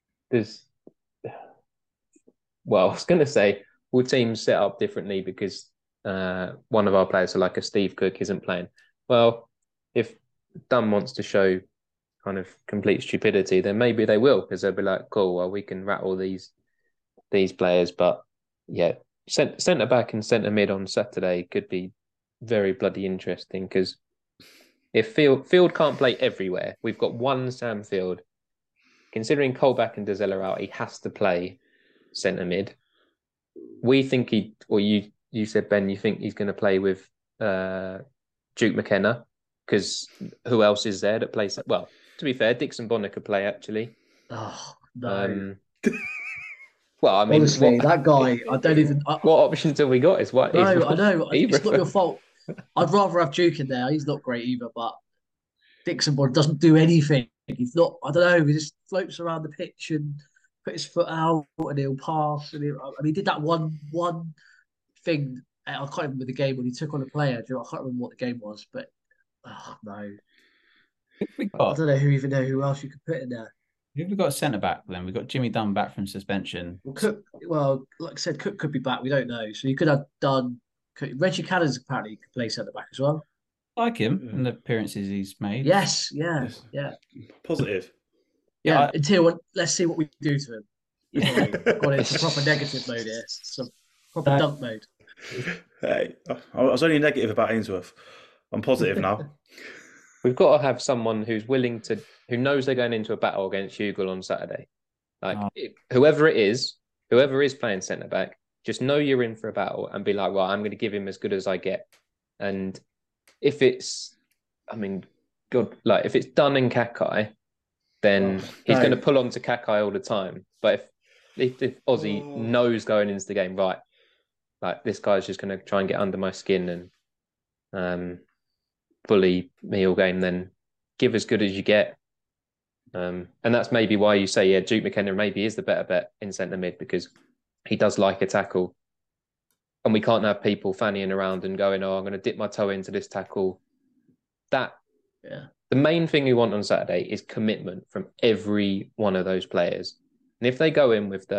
was going to say, will teams set up differently because one of our players, so like a Steve Cook, isn't playing? Well, if Dunn wants to show kind of complete stupidity, then maybe they will, because they'll be like, cool, well, we can rattle these players. But centre back and centre mid on Saturday could be very bloody interesting, because if Field can't play everywhere, we've got one Sam Field. Considering Colback and Dazell are out, he has to play centre mid. We think you said, Ben, you think he's going to play with Duke McKenna, because who else is there that plays? Well, to be fair, Dixon Bonner could play, actually. Oh, no. Well, I mean... Honestly, that guy, I don't even... what options have we got? No, I know. It's not your fault. I'd rather have Duke in there. He's not great either, but Dixon Bonner doesn't do anything. He's not... I don't know. He just floats around the pitch and put his foot out and he'll pass. And he did that one thing. I can't remember the game when he took on a player. I can't remember what the game was, but no. I don't know who else you could put in there. We've got a centre back then. We've got Jimmy Dunn back from suspension. Like I said, Cook could be back. We don't know. So you could have Dunn. Reggie Callens apparently could play centre back as well. Like him in the appearances he's made. Yes, yeah. Positive. Yeah. Until let's see what we do to him. Got into proper negative mode here. Some proper dunk mode. Hey, I was only negative about Ainsworth. I'm positive now. We've got to have someone who knows they're going into a battle against Hugill on Saturday. Whoever is playing centre back, just know you're in for a battle and be like, well, I'm going to give him as good as I get. And if it's, if it's Dunn and Kakai, then he's going to pull on to Kakai all the time. But if Ozzy knows going into the game, right, like this guy's just going to try and get under my skin and bully me all game, then give as good as you get. And that's maybe why you say, yeah, Duke McKenna maybe is the better bet in centre mid, because he does like a tackle. And we can't have people fannying around and going, oh, I'm going to dip my toe into this tackle. The main thing we want on Saturday is commitment from every one of those players. And if they go in with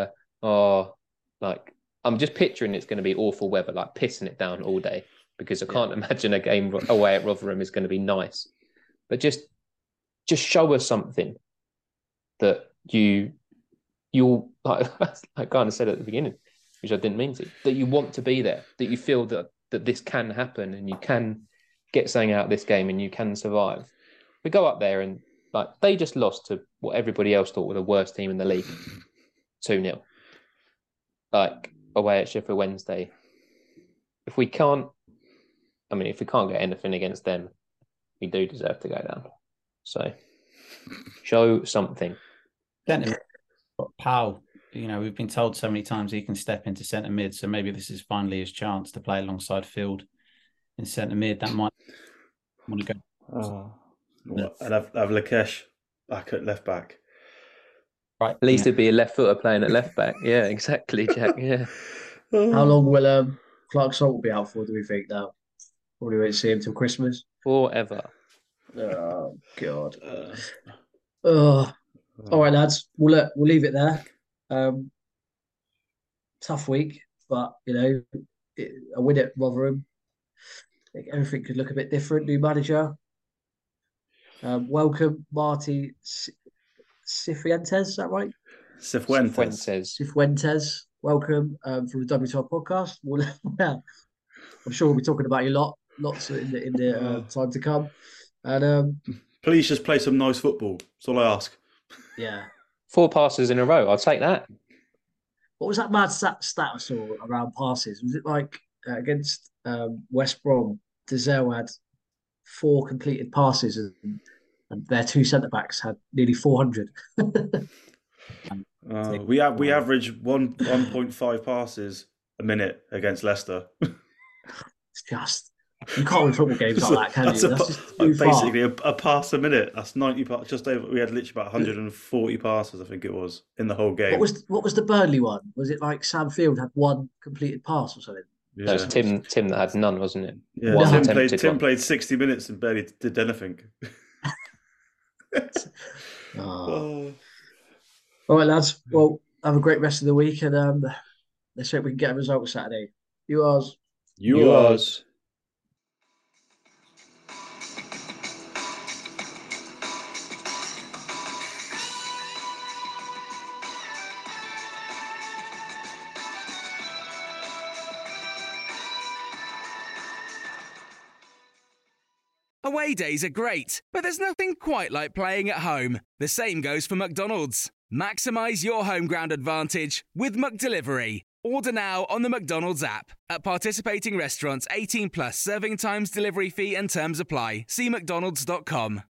I'm just picturing it's going to be awful weather, like pissing it down all day, because I can't imagine a game away at Rotherham is going to be nice. But just show us something that you'll like I kind of said at the beginning, which I didn't mean to, that you want to be there, that you feel that this can happen and you can get something out of this game and you can survive. We go up there and like they just lost to what everybody else thought were the worst team in the league, 2-0. Like away at Sheffield Wednesday. If we can't get anything against them, we do deserve to go down. So show something. Powell, we've been told so many times he can step into centre mid, so maybe this is finally his chance to play alongside Field in centre mid. That might want to go. And have Lakesh back at left back. Right. At least it'd be a left footer playing at left back. Yeah, exactly, Jack. Yeah. How long will Clark Salt be out for, do we think now? Probably won't see him till Christmas. Forever. Oh, God. All right, lads. We'll leave it there. Tough week, but, a win at Rotherham. I think everything could look a bit different. New manager. Welcome, Marty Cifuentes, is that right? Cifuentes. Welcome from the W12 podcast. I'm sure we'll be talking about you lots in the time to come. And please just play some nice football. That's all I ask. Yeah. 4 passes in a row. I'll take that. What was that mad stat I saw around passes? Was it like against West Brom? Dezelle had 4 completed passes and their 2 centre-backs had nearly 400. We average 1.5 passes a minute against Leicester. It's just, you can't win football games like that, can you? That's just basically a pass a minute. That's 90 passes. Just over. We had literally about 140 passes, I think it was, in the whole game. What was the Burnley one? Was it like Sam Field had 1 completed pass or something? Yeah. That was Tim that had none, wasn't it? Yeah, Tim played 60 minutes and barely did anything. All right, lads. Well, have a great rest of the week, and let's hope we can get a result Saturday. Yours. Away days are great, but there's nothing quite like playing at home. The same goes for McDonald's. Maximise your home ground advantage with McDelivery. Order now on the McDonald's app. At participating restaurants, 18 plus serving times, delivery fee and terms apply. See mcdonalds.com.